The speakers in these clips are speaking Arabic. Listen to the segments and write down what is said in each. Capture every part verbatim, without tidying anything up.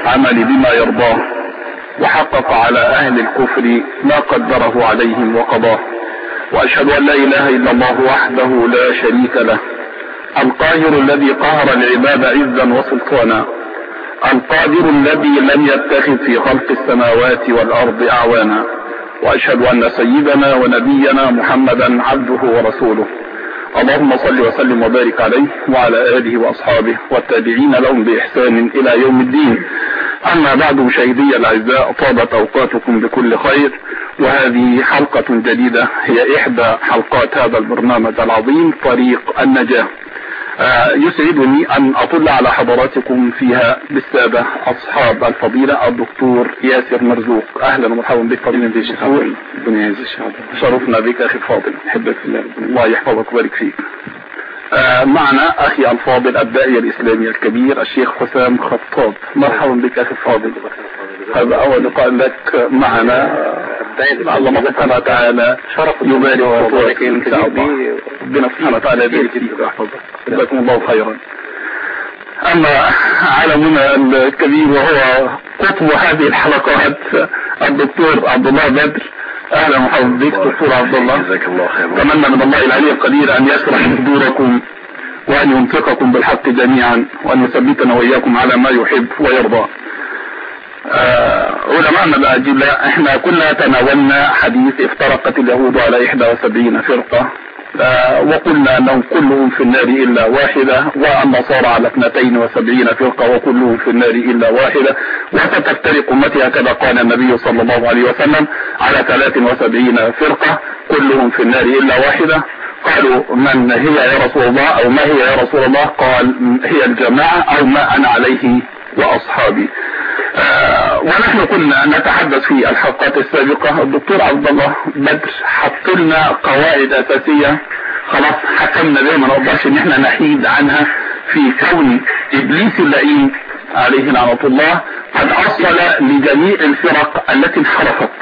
عمل بما يرضاه، وحقق على أهل الكفر ما قدره عليهم وقضاه. وأشهد أن لا إله إلا الله وحده لا شريك له، القاهر الذي قهر العباد عزا وسلطانا، القادر الذي لم يتخذ في خلق السماوات والأرض أعوانا. وأشهد أن سيدنا ونبينا محمدا عبده ورسوله. اللهم صل وسلم وبارك عليه وعلى آله وأصحابه والتابعين لهم بإحسان إلى يوم الدين. أما بعد، مشاهدي الأعزاء، طابت أوقاتكم بكل خير، وهذه حلقة جديدة هي إحدى حلقات هذا البرنامج العظيم طريق النجاة. آه يسعدني أن أطل على حضراتكم فيها بالسادة أصحاب الفضيلة الدكتور ياسر مرزوق. أهلا ومرحبا بك فضيلة الدكتور. شرفنا بك أخي الفاضل، أحبك في الله، الله يحفظك ويبارك فيك. آه معنا أخي الفاضل الداعية الإسلامي الكبير الشيخ حسام خطاب. مرحبا بك أخي الفاضل، هذا أول لقاء لك معنا. الله سبحانه وتعالى يبارك فيك إن شاء الله، ربنا سبحانه وتعالى يبارك فيك ويحفظك، جزاكم الله خيرا. أما عالمنا الكبير وهو قطب هذه الحلقات الدكتور عبد الله بدر. أهلا ومرحبا بك دكتور عبد الله، جزاك الله خيرا. أتمنى من الله العلي القدير أن يشرح صدوركم وأن ينفقكم بالحق جميعا، وأن يثبتنا وإياكم على ما يحب ويرضى. آه علماءنا الأجلاء، احنا كنا تناولنا حديث افترقت اليهود على إحدى وسبعين فرقة، آه وقلنا أنهم كلهم في النار إلا واحدة، والنصارى على اثنتين وسبعين فرقة وكلهم في النار إلا واحدة، وستفترق أمتي هكذا قال النبي صلى الله عليه وسلم على ثلاث وسبعين فرقة كلهم في النار إلا واحدة. قالوا من هي يا رسول الله، أو ما هي يا رسول الله؟ قال هي الجماعة أو ما أنا عليه وأصحابي. آه ونحن كنا نتحدث في الحلقات السابقة، الدكتور عبد الله بدر حط لنا قواعد أساسية خلاص حكمنا بها، ما نقدرش ان احنا نحيد عنها، في كون إبليس اللعين عليه لعنة الله قد أصل لجميع الفرق التي انحرفت،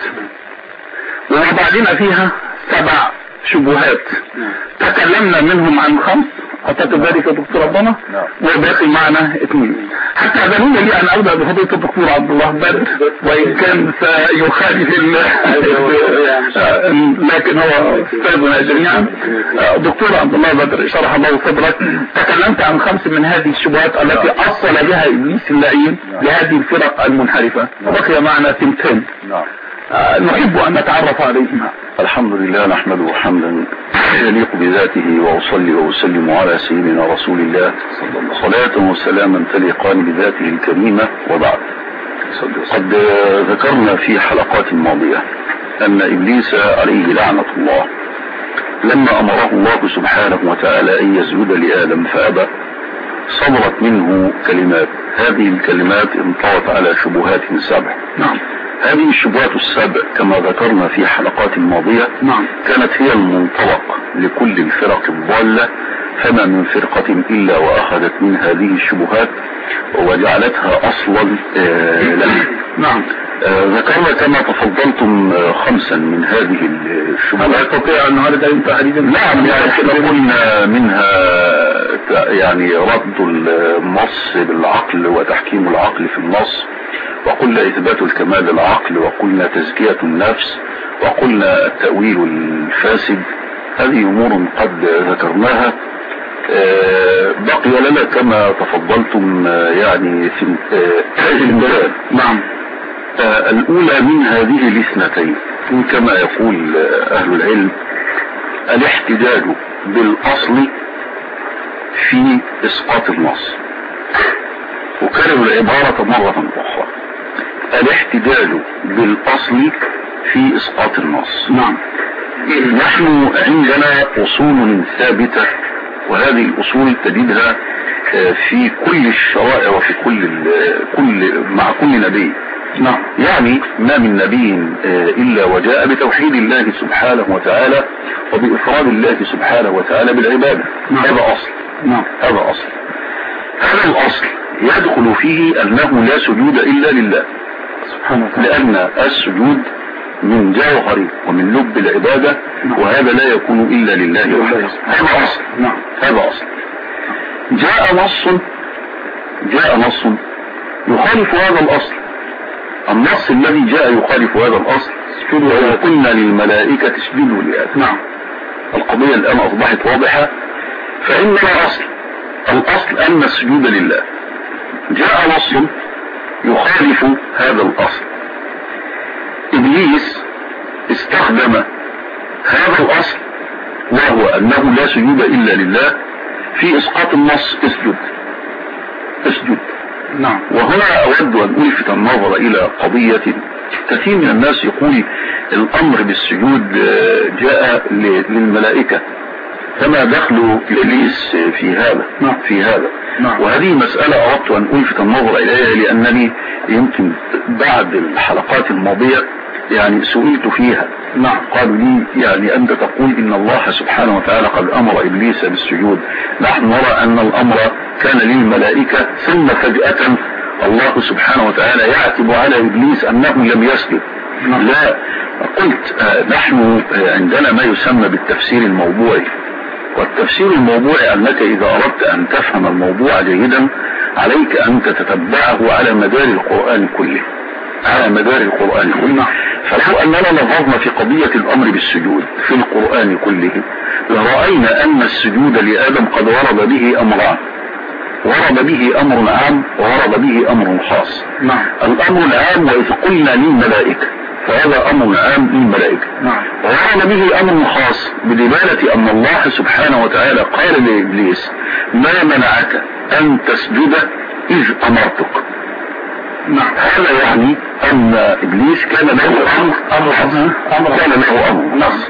ووضعنا فيها سبع شبهات تكلمنا منهم عن خمس، أعتقد ذلك يا دكتور عبدالله، وباقي معنا اثنين. حتى أذنون لي أن أبدأ بفضيلة الدكتور عبد الله بدر، وإن كان سيخالف لكن هو أستاذنا جميعا. دكتور عبد الله بدر، شرح الله صدرك، تكلمت عن خمس من هذه الشبهات التي أصل بها إبليس اللعين لهذه الفرق المنحرفة، وبقي معنا ثنتين نحب أن نتعرف عليهما. الحمد لله نحمده حمدا يليق بذاته، وأصلي وأسلم على سيدنا رسول الله صلاة وسلاما تليقان بذاته الكريمة، وبعد. قد ذكرنا في حلقات ماضية أن إبليس عليه لعنة الله لما أمره الله سبحانه وتعالى أن يسجد لآدم فأبى، صدرت منه كلمات، هذه الكلمات انطوت على شبهات سبع. نعم. هذه الشبهات السبع كما ذكرنا في حلقات ماضية نعم. كانت هي المنطلق لكل الفرق الضالة، فما من فرقة إلا وأخذت من هذه الشبهات وجعلتها أصلا آه لها. نعم. آه ذكرنا كما تفضلتم آه خمسا من هذه الشبهات. لا أستطيع أن هذا أنت حديثا. نعم، يعني قلنا منها يعني رد النص بالعقل وتحكيم العقل في النص، وقلنا إثبات الكمال العقل، وقلنا تزكية النفس، وقلنا التأويل الفاسد. هذه أمور قد ذكرناها. بقي لنا كما تفضلتم يعني في المثال. نعم. الأولى من هذه الاثنتين كما يقول أهل العلم الاحتجاج بالأصل في إسقاط النص. وكرروا العبارة مرة أخرى، الاحتجاج بالأصل في إسقاط النص. نعم. نحن عندنا أصول ثابتة، وهذه الأصول تجدها في كل الشرائع وفي كل كل مع كل نبي. نعم. يعني ما من نبي إلا وجاء بتوحيد الله سبحانه وتعالى وبإفراد الله سبحانه وتعالى بالعبادة. نعم. هذا أصل. نعم. هذا أصل. هذا الأصل يدخل فيه أنه لا سجود إلا لله سبحانه وتعالى، لأن السجود من جوهر ومن لب العبادة. نعم. وهذا لا يكون إلا لله وحده. هذا أصل. نعم. هذا أصل. جاء نص جاء نص يخالف هذا الأصل. النص الذي جاء يخالف هذا الأصل، وإذ قلنا للملائكة اسجدوا لآدم. نعم. القضية الآن أصبحت واضحة. فإن الأصل الأصل أن السجود لله. جاء نص يخالف هذا الأصل. إبليس استخدم هذا الأصل، وهو أنه لا سجود إلا لله، في إسقاط النص اسجد اسجد. نعم. وهنا أود أن ألفت النظر إلى قضية. كثير من الناس يقول الأمر بالسجود جاء للملائكة، فما دخل إبليس في هذا؟ نعم. في هذا. نعم. وهذه مسألة أردت أن ألفت النظر إليها، لأنني يمكن بعد الحلقات الماضية يعني سئلت فيها. نعم. قالوا لي يعني أنت تقول إن الله سبحانه وتعالى قد أمر إبليس بالسجود، نحن نرى أن الأمر كان للملائكة، ثم فجأة الله سبحانه وتعالى يعتب على إبليس أنه لم يسجد. نعم. لا، قلت آه نحن آه عندنا ما يسمى بالتفسير الموضوعي. والتفسير الموضوعي أنك إذا أردت أن تفهم الموضوع جيدا عليك أن تتتبعه على مدار القرآن كله، على مدار القرآن كله. فلو أننا نظرنا في قضية الأمر بالسجود في القرآن كله لرأينا أن السجود لآدم قد ورد به أمران. ورد به أمر عام وورد به أمر خاص. نعم. الأمر العام وإذ قلنا للملائكة، فهذا أمر عام للملائكة. نعم. ورد به أمر خاص بدلالة أن الله سبحانه وتعالى قال لإبليس ما منعك أن تسجد إذ أمرتك. نعم. هذا يعني أن إبليس كان له أمر أمر أمر كان له أمر نص.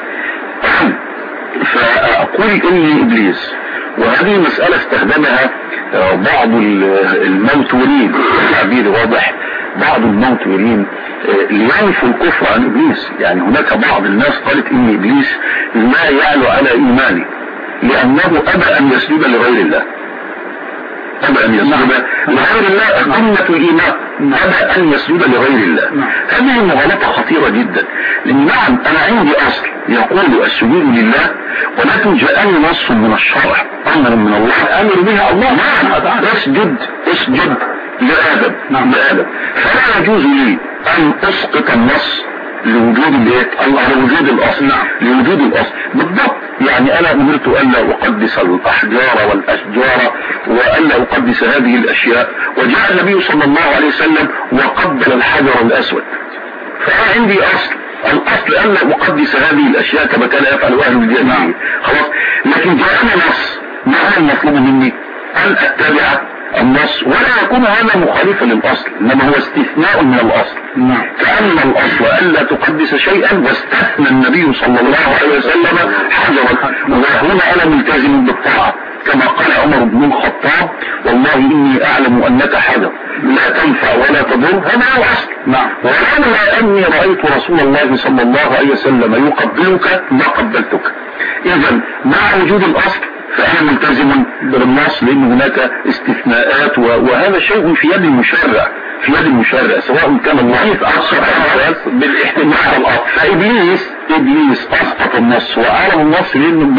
فأقول إن إبليس، وهذه مسألة استخدمها بعض الموتورين، التعبير واضح، بعض الموتورين لينفوا الكفر عن إبليس. يعني هناك بعض الناس قالت إن إبليس لا يعلو على إيمانه لأنه أبى أن يسجد لغير الله، أبى أن يسجد لغير الله، قمة الإيمان، أبى أن يسجد لغير الله. هذه مغالطة خطيرة جدا. لأن نعم أنا عندي أصل يقول السجود لله، ولكن جاءني نص من الشرع، أمر من الله أمر بها الله، نعم اسجد اسجد لآدم. نعم لآدم. فلا يجوز لي أن أسقط النص لوجود الايه؟ الله لوجود الاصل. نعم. لوجود الاصل بالضبط. يعني انا امرت الا اقدس الاحجار والاشجار والا اقدس هذه الاشياء، وجاء النبي صلى الله عليه وسلم وقبل الحجر الاسود. فانا عندي اصل، الاصل الا اقدس هذه الاشياء كما كان يفعل اهل الجاهليه. خلاص. لكن جاءني نص، ما هو المطلوب مني؟ ان اتبع النص، ولا يكون هذا مخالفا للاصل، انما هو استثناء من الاصل. نعم. كأن الاصل الا تقدس شيئا، واستثنى النبي صلى الله عليه وسلم حجرا. وهنا انا ملتزم بالطاعه كما قال عمر بن الخطاب والله اني اعلم انك حجر لا تنفع ولا تضر. هذا هو الاصل. نعم. ولولا اني رايت رسول الله صلى الله عليه وسلم يقبلك ما قبلتك. اذا مع وجود الاصل فأنا ملتزم بالنص، لأن هناك استثناءات، وهذا شيء في يد المشرع، في يد المشرع سواء كان الله أصل بالاحتمال الأصل. فإبليس إبليس أسقط النص وأعلم النص لأنه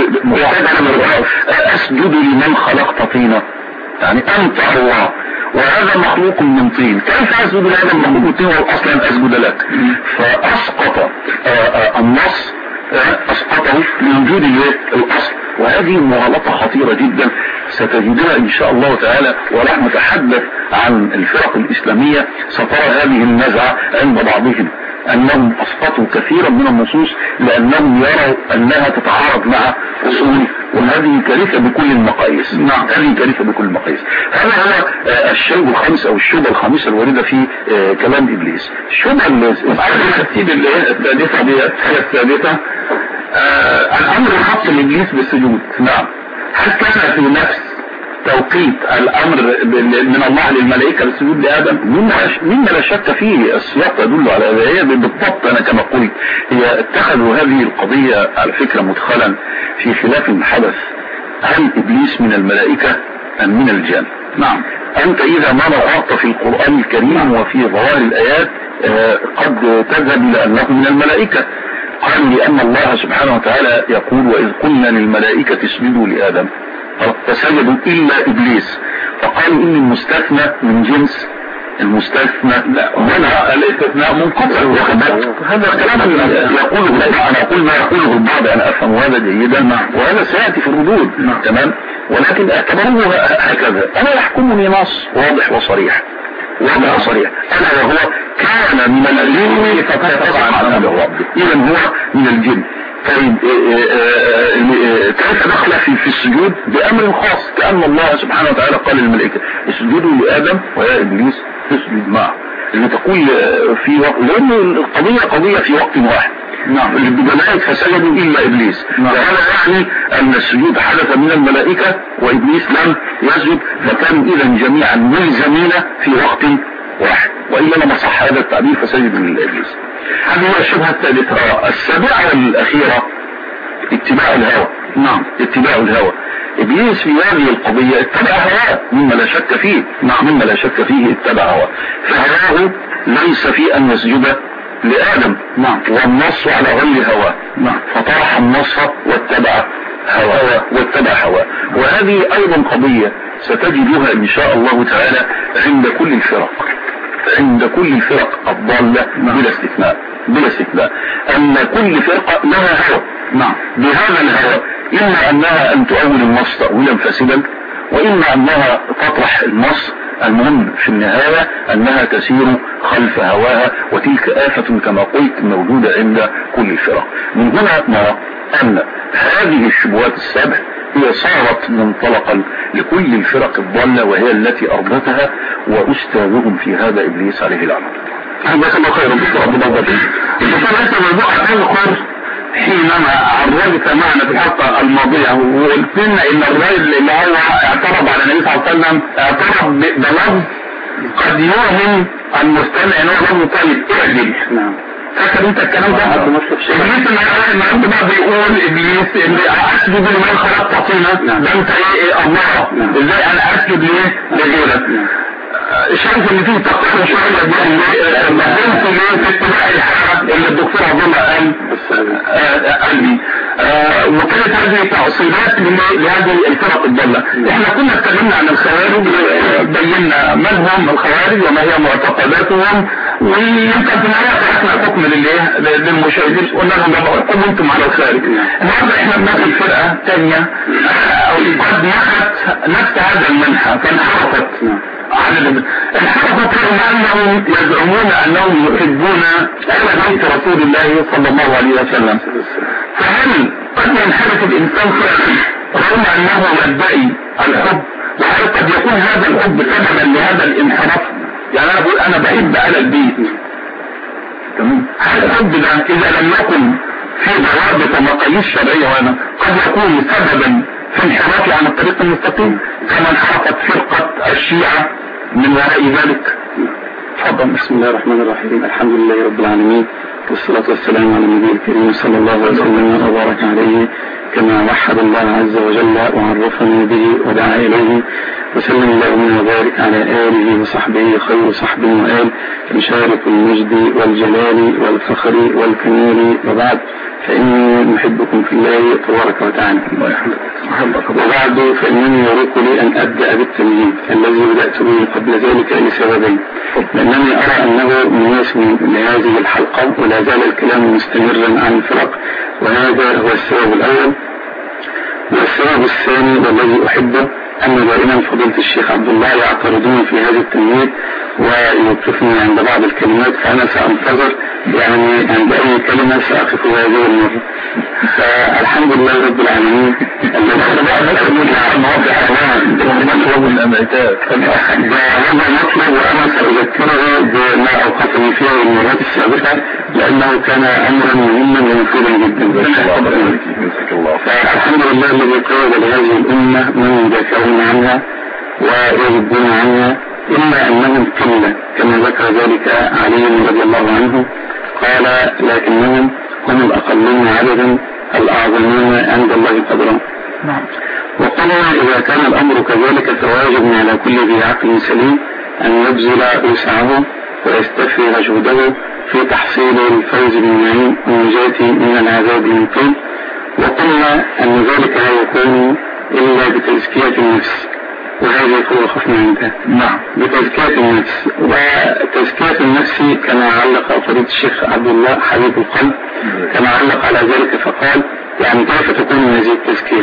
أسجد لمن خلقت طينا، يعني أنت الله وهذا مخلوق من طين، كيف أسجد لهذا المخلوق من طين وأصلا أسجد لك؟ فأسقط النص، أسقطه لوجود الأصل. وهذه مغالطة خطيرة جدا ستجدها إن شاء الله تعالى، ونحن نتحدث عن الفرق الإسلامية سترى هذه النزعة عند بعضهم، أنهم أسقطوا كثيرا من النصوص لأنهم يروا أنها تتعارض مع أصول، وهذه كارثة بكل المقاييس. نعم. هذه كارثة بكل المقاييس. هذا هو الشيء الخامس أو الشبهة الخامسة الواردة في كلام إبليس. الشبهة الترتيب الثالثة دي الثالثة الأمر الخاص لإبليس بالسجود. نعم. هل كان في نفس توقيت الأمر من الله للملائكة بالسجود لآدم؟ مما لا شك فيه، السياق يدل على هذا. هي بالضبط أنا كما قلت هي اتخذوا هذه القضية على فكرة مدخلا في خلاف حدث، هل إبليس من الملائكة أم من الجن؟ نعم. أنت إذا ما نظرت في القرآن الكريم وفي ظواهر الآيات قد تذهب لأنه من الملائكة. قال لأن الله سبحانه وتعالى يقول وإذ قلنا للملائكة اسجدوا لآدم فسجدوا إلا إبليس، فقالوا إن المستثنى من جنس المستثنى منها الاستثناء منقطع. هذا كلام يقوله انا اقول ما يقوله البعض، انا افهم هذا جيدا وهذا سياتي في الردود. تمام، ولكن اعتبروه هكذا. انا يحكمني نص واضح وصريح واضح وصريح انا وهو كان من الجن فكفر عن امر ربه، اذا هو من الجن. طيب كيف دخل في في السجود؟ بامر خاص، كأن الله سبحانه وتعالى قال للملائكة اسجدوا لآدم ويا ابليس اسجد معه. اللي تقول في وقت، لان القضية قضية في وقت واحد. نعم، الملائكة فسجدوا الا ابليس. نعم. وهذا يعني ان السجود حدث من الملائكة وابليس لم يسجد، فكانوا اذا جميعا ملزمين في وقت واحد، والا لما صح هذا التعبير فسجد لابليس. هذه هي الشبهة الثالثة. السابعة الأخيرة اتباع الهوى. نعم، اتباع الهوى. ابليس في هذه القضية اتبع هواه مما لا شك فيه. نعم، مما لا شك فيه اتبع هواه، فهواه ليس في ان يسجد لآدم. نعم، والنص على غير هواه. نعم، فطرح النص واتبع هواه واتبع هواه. وهذه ايضا قضية ستجدها ان شاء الله تعالى عند كل الفرق، عند كل الفرق الضالة بلا استثناء بلا استثناء ان كل فرقة لها هوى. نعم، بهذا الهوى اما انها ان تؤول النص تأويلا فاسدا، واما انها تطرح النص. المهم في النهاية انها تسير خلف هواها، وتلك آفة كما قلت موجودة عند كل الفرق. من هنا نرى ان هذه الشبهات السبع هي صارت منطلقا لكل الفرق الضالة، وهي التي أرضتها، وأستاذهم في هذا إبليس عليه لعنة. هذا كما خير بكرة بضبطه. فليس موضوع تذكر حينما عرضت معنا في الحلقة الماضية وقلت لنا إن الرجل اللي هو اعترض على النبي صلى الله عليه وسلم اعترض بلفظ قد يوهم المستمع إنه لفظ طيب اعدل. نعم، فاكر انت الكلام ده؟ ابليس النهارده بقى بيقول ابليس اللي اسجد لمن خلقت طينا، ده انت ايه الله، ازاي انا اسجد ليه لغيرك؟ شايف ان فيه تقصير شويه لما كنت ليه في اتباع الحق اللي الدكتور عبد الله قال قال لي، وكانت هذه تعصيبات لهذه الفرق الضاله. احنا كنا اتكلمنا عن الخوارج، بينا من هم الخوارج وما هي معتقداتهم، ويمكن في النهايه احنا حكم لله للمشاهدين قلنا لهم بقول انتم على الخارج. النهارده احنا بناخد فرقه ثانيه او قد ناخذ نفس هذا المنحى فانحرفت عن الحرفت لانهم يزعمون انهم يحبون اهل بيت رسول الله صلى الله عليه وسلم. فهل قد ينحرف الانسان فعلا رغم انه يدعي الحب؟ وهل قد يكون هذا الحب سببا لهذا الانحراف؟ يعني انا بقول انا بحب اهل البيت، تمام، هل الحب ده اذا لم يكن في ضوابط ومقاييس شرعيه وانا قد يكون سببا في انحرافي عن الطريق المستقيم كما انحرفت فرقه الشيعه من وراء ذلك؟ تفضل. بسم الله الرحمن الرحيم، الحمد لله رب العالمين، والصلاة والسلام على النبي الكريم صلى الله عليه وسلم وبارك عليه كما وحد الله عز وجل وعرفنا به ودعا إليه، وسلم اللهم وبارك على آله وصحبه خير صحبه وآل مشارك المجد والجلال والفخر والكمال، وبعد فإني محبكم في الله تبارك وتعالى. وبعد فإنني يروق لي أن أبدأ بالتمهيد الذي بدأت به قبل ذلك لسببين، لأنني أرى أنه مناسب لهذه الحلقة ولا زال الكلام مستمرا عن الفرق، وهذا هو السبب الأول. والسبب الثاني والذي أحبه أن دائما فضيلة الشيخ عبد الله يعترضون في هذا التمهيد ويوقفني عند بعض الكلمات، فأنا سأنتظر يعني عند أي كلمة سأقف هذه المرة. فالحمد لله رب العالمين الذي مطلب الأمعتاء هذا مطلب، وأنا سأذكره بما أوقفني فيه المرات السابقة لأنه كان أمرا مهما ومفيدا جدا. فالحمد لله الذي قرب لهذه الأمة من يدافعون عنها ويردون عنها، إلا أنهم قلة كما ذكر ذلك علي رضي الله عنه، قال لكنهم هم الأقلون عددا الأعظمون عند الله قدرا. وقال إذا كان الأمر كذلك فواجب على كل ذي عقل سليم أن يبذل وسعه ويستفرغ جهده في تحصيل الفوز بالنعيم والنجاة من العذاب المقيم. وقلنا أن ذلك لا يكون إلا بتزكية النفس وهذه قوة خفنا عندها. نعم. بتزكية النفس، وتزكية النفس كما علق فضيلة الشيخ عبد الله حبيب القلب كما علق على ذلك فقال يعني كيف تكون هذه التزكية؟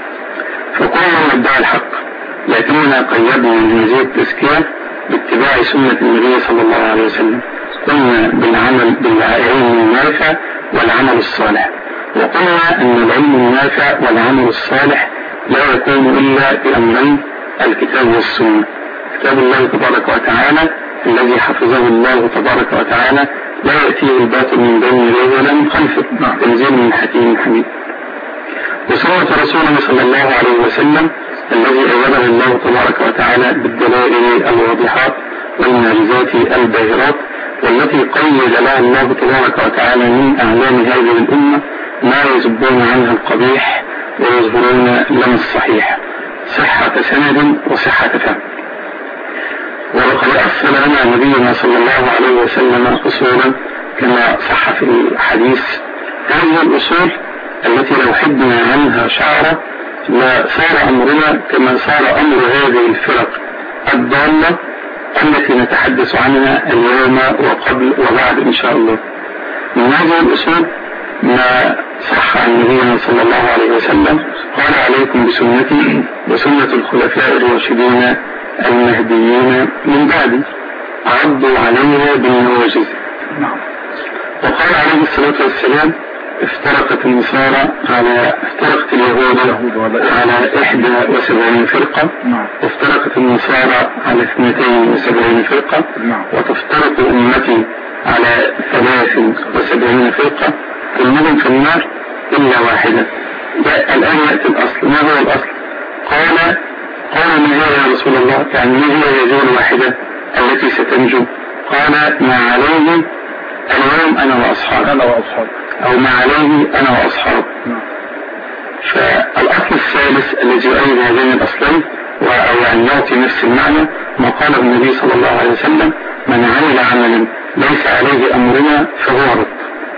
فكنا ندعي الحق لكننا قيدنا من هذه التزكية باتباع سنة النبي صلى الله عليه وسلم. قلنا بالعمل بالعلم النافع والعمل الصالح، وقلنا أن العلم النافع والعمل الصالح لا يكون إلا بأمرين: الكتاب والسنة. كتاب الله تبارك وتعالى الذي حفظه الله تبارك وتعالى لا يأتيه الباطل من بين يديه ولا من خلفه، تنزيل من حكيم حميد. وسنة رسوله صلى الله عليه وسلم الذي أيده الله تبارك وتعالى بالدلائل الواضحات والمعجزات الباهرات، والتي قيد لها الله تبارك وتعالى من أعلام هذه الأمة ما يزبون عنها القبيح ويظهرون لنا الصحيح، صحة سند وصحة فهم. ولقد أصل لنا نبينا صلى الله عليه وسلم أصولا كما صح في الحديث. هذه الأصول التي لو حدنا عنها شعرة لصار أمرنا كما صار أمر هذه الفرق الضالة التي نتحدث عنها اليوم وقبل وبعد إن شاء الله. من هذه الأصول ما صح عن نبينا صلى الله عليه وسلم قال: عليكم بسنتي وسنة الخلفاء الراشدين المهديين من بعدي، عضوا عليها بالنواجذ. وقال عليه الصلاة والسلام: افترقت النصارى على افترقت اليهود على إحدى وسبعين فرقة، وافترقت النصارى على اثنتين وسبعين فرقة، وتفترق أمتي على ثلاث وسبعين فرقة، كلهم في النار إلا واحدة. الآن يأتي الأصل. ما هو الأصل؟ قال قال ما هي يا رسول الله؟ يعني ما هي هذه الواحدة التي ستنجو؟ قال: ما عليه اليوم أنا وأصحابي، أنا وأصحابي أو ما عليه أنا وأصحابي. فالأصل الثالث الذي يؤيد هذين الأصلين أو يعني يعطي نفس المعنى ما قاله النبي صلى الله عليه وسلم: من عمل عملا ليس عليه أمرنا فهو رد.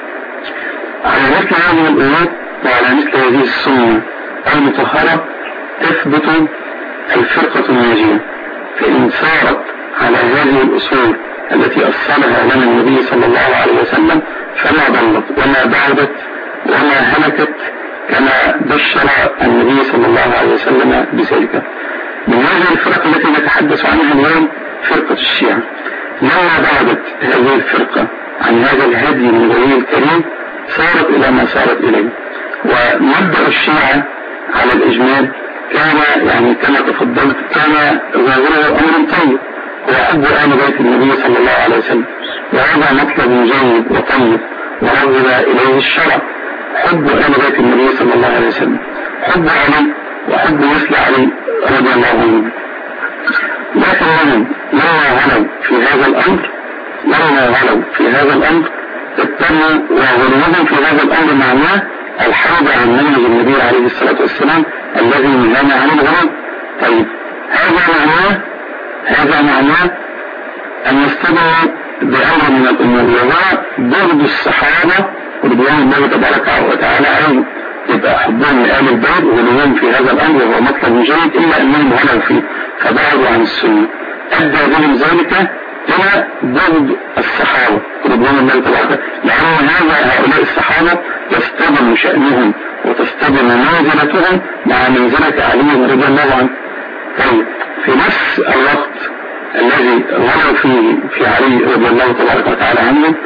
على مثل هذه الأمور وعلى مثل هذه السنة المطهرة تثبت الفرقة الناجية. فإن سارت على هذه الأصول التي أصلها لنا النبي صلى الله عليه وسلم فما ضلت وما بعدت وما هلكت كما بشر النبي صلى الله عليه وسلم بذلك. من هذه الفرق التي نتحدث عنها اليوم فرقة الشيعة. لما بعدت هذه الفرقة عن هذا الهدي النبوي الكريم صارت إلى ما صارت إليه. ومبدأ الشيعة على الإجمال كان يعني كما تفضلت كان ظاهره أمر طيب، هو حب آل بيت النبي صلى الله عليه وسلم، وهذا مطلب جيد وطيب ورغب إليه الشرع. حب آل بيت النبي صلى الله عليه وسلم، حب علي وحب مثل علي رضي الله عنه. لكنهم لما غلوا في هذا الأمر لما غلوا في هذا الأمر اتبعوا، وغلوهم في هذا الأمر معناه الحرب عن منهج النبي عليه الصلاة والسلام الذي نهانا عن الغلو. طيب هذا معناه هذا معناه أن يستدعوا بأمر من الأمور، وهو بغض الصحابة رضوان الله تبارك وتعالى عنهم. يبقى حبهم لآل البيت وغلوهم في هذا الأمر وهو مطلب جيد، إلا أنهم غلوا فيه فبعدوا عن السنة. أدى بهم ذلك إلى بغض الصحابة رضوان الله تبارك، لأن هذا هؤلاء الصحابة يستبن شأنهم وتستبن منزلتهم مع منزلة علي رضي الله عنه. طيب في نفس الوقت الذي غلوا فيه في علي رضي الله تبارك وتعالى عنه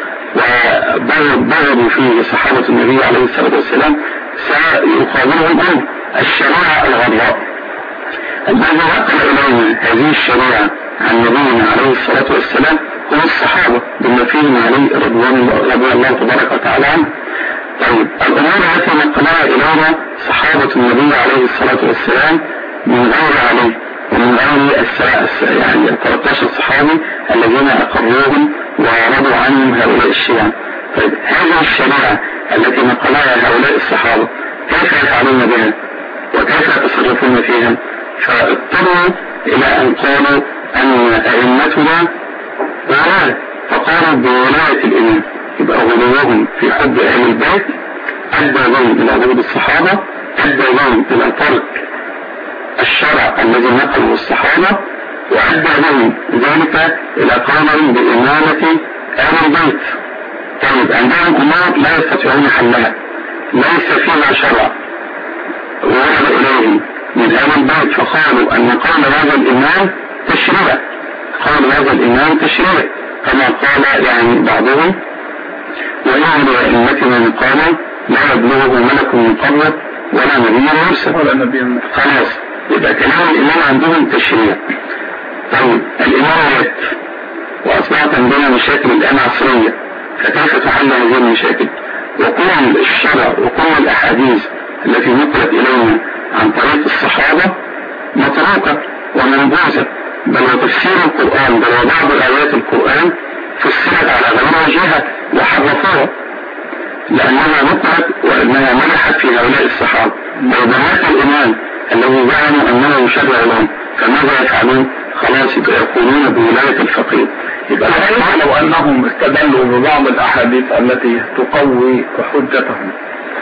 وبغضوا فيه صحابة النبي عليه الصلاة والسلام سيقابلهم أمر الشريعة الغراء الذي نقل إلينا هذه الشريعة عن نبينا عليه الصلاة والسلام هم الصحابة بما فيهم علي رضي الله تبارك وتعالى عنه. طيب الأمور التي نقلها إلينا صحابة النبي عليه الصلاة والسلام من غير علي ومن غير يعني ثلاثة عشر صحابي الذين أقروهم ورضوا عنهم هؤلاء الشيعة. طيب هذه الشريعة التي نقلها هؤلاء الصحابة كيف يفعلون بها وكيف يتصرفون فيها؟ فاضطروا إلى أن قالوا أن أئمتنا ولاة، فقالوا بولاية الإمام. يبقى غلوهم في حب أهل البيت أدى بهم إلى بغض الصحابة، أدى بهم إلى ترك الشرع الذي نقله الصحابة وأدى لهم ذلك إلى قولهم بإمامة أهل البيت. طيب عندهم أمور لا يستطيعون حلها ليس فيها شرع ورد إليهم من أهل البيت، فقالوا أن قول هذا الإمام تشريع، قول هذا الإمام تشريع، كما قال يعني بعضهم وإن لأئمتنا من قال لا يبلغه ملك من قبله ولا نبي مرسل ولا نبي. خلاص يبقى كلام الإمام عندهم تشريع. طيب الإمامات وأصبحت عندنا مشاكل الآن عصرية، فكيف تحل هذه المشاكل؟ وكل الشرع وكل الأحاديث التي نقلت إلينا عن طريق الصحابة متروكة ومنبوذة، بل وتفسير القرآن بل وبعض آيات القرآن فسرت على غير وجهها وحرفوها لأنها نقلت وأنها ملحت في هؤلاء الصحابة. وبنات الإمام الذي زعموا أنه يشرع لهم فماذا يفعلون؟ خلاص يبقى يقولون بولاية الفقيه. يبقى لو أنهم استدلوا ببعض الأحاديث التي تقوي حجتهم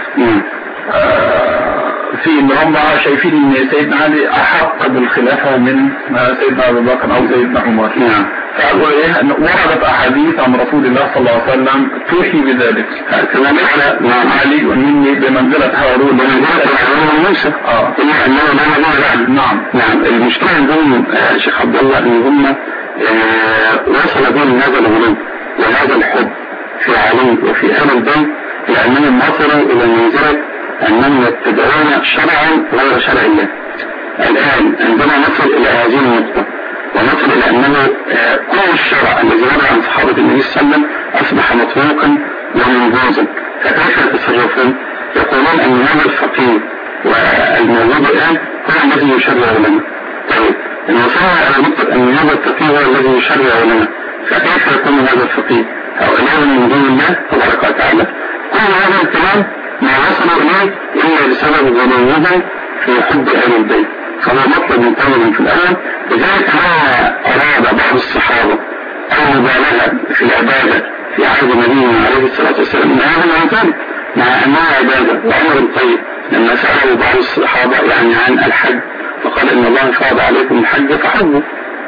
آه في ان هم شايفين ان سيدنا علي احق بالخلافة من سيدنا ابو بكر او سيدنا عمر، فقالوا ايه وردت احاديث عن رسول الله صلى الله عليه وسلم توحي بذلك، كما على علي ومني بمنزلة هارون بمنزلة هارون وموسى اه الا انه لا نعلم. نعم نعم المشكلة عندهم يا شيخ عبد الله ان هم آه وصل بهم هذا الغلو وهذا الحب في علي وفي اهل البيت لانهم وصلوا الى منزلة أنهم يتبعون شرعا غير شرع الله. الآن عندما نصل إلى هذه النقطة ونصل إلى أنه كل الشرع الذي ورد عن صحابة النبي صلى الله عليه وسلم أصبح مطروقا ومنبوذا، فكيف يتصرفون؟ يقولون أن هذا الفقيه والموجود الآن هو الذي يشرع لنا. طيب إن وصلنا إلى نقطة أن هذا الفقيه هو الذي يشرع لنا، فكيف يكون هذا الفقيه أو إله من دون الله تبارك وتعالى؟ كل هذا الكلام ما وصلوا إليه إلا بسبب غلوهم في حب أهل البيت، فهو مطلب منتظم في الأول. لذلك ما أراد بعض الصحابة المبالغة في العبادة في عهد نبينا عليه الصلاة والسلام من هذا المنطلق مع أنها عبادة. وعمر الطيب لما سألوا بعض الصحابة يعني عن الحج فقال إن الله فرض عليكم الحج فحجوا،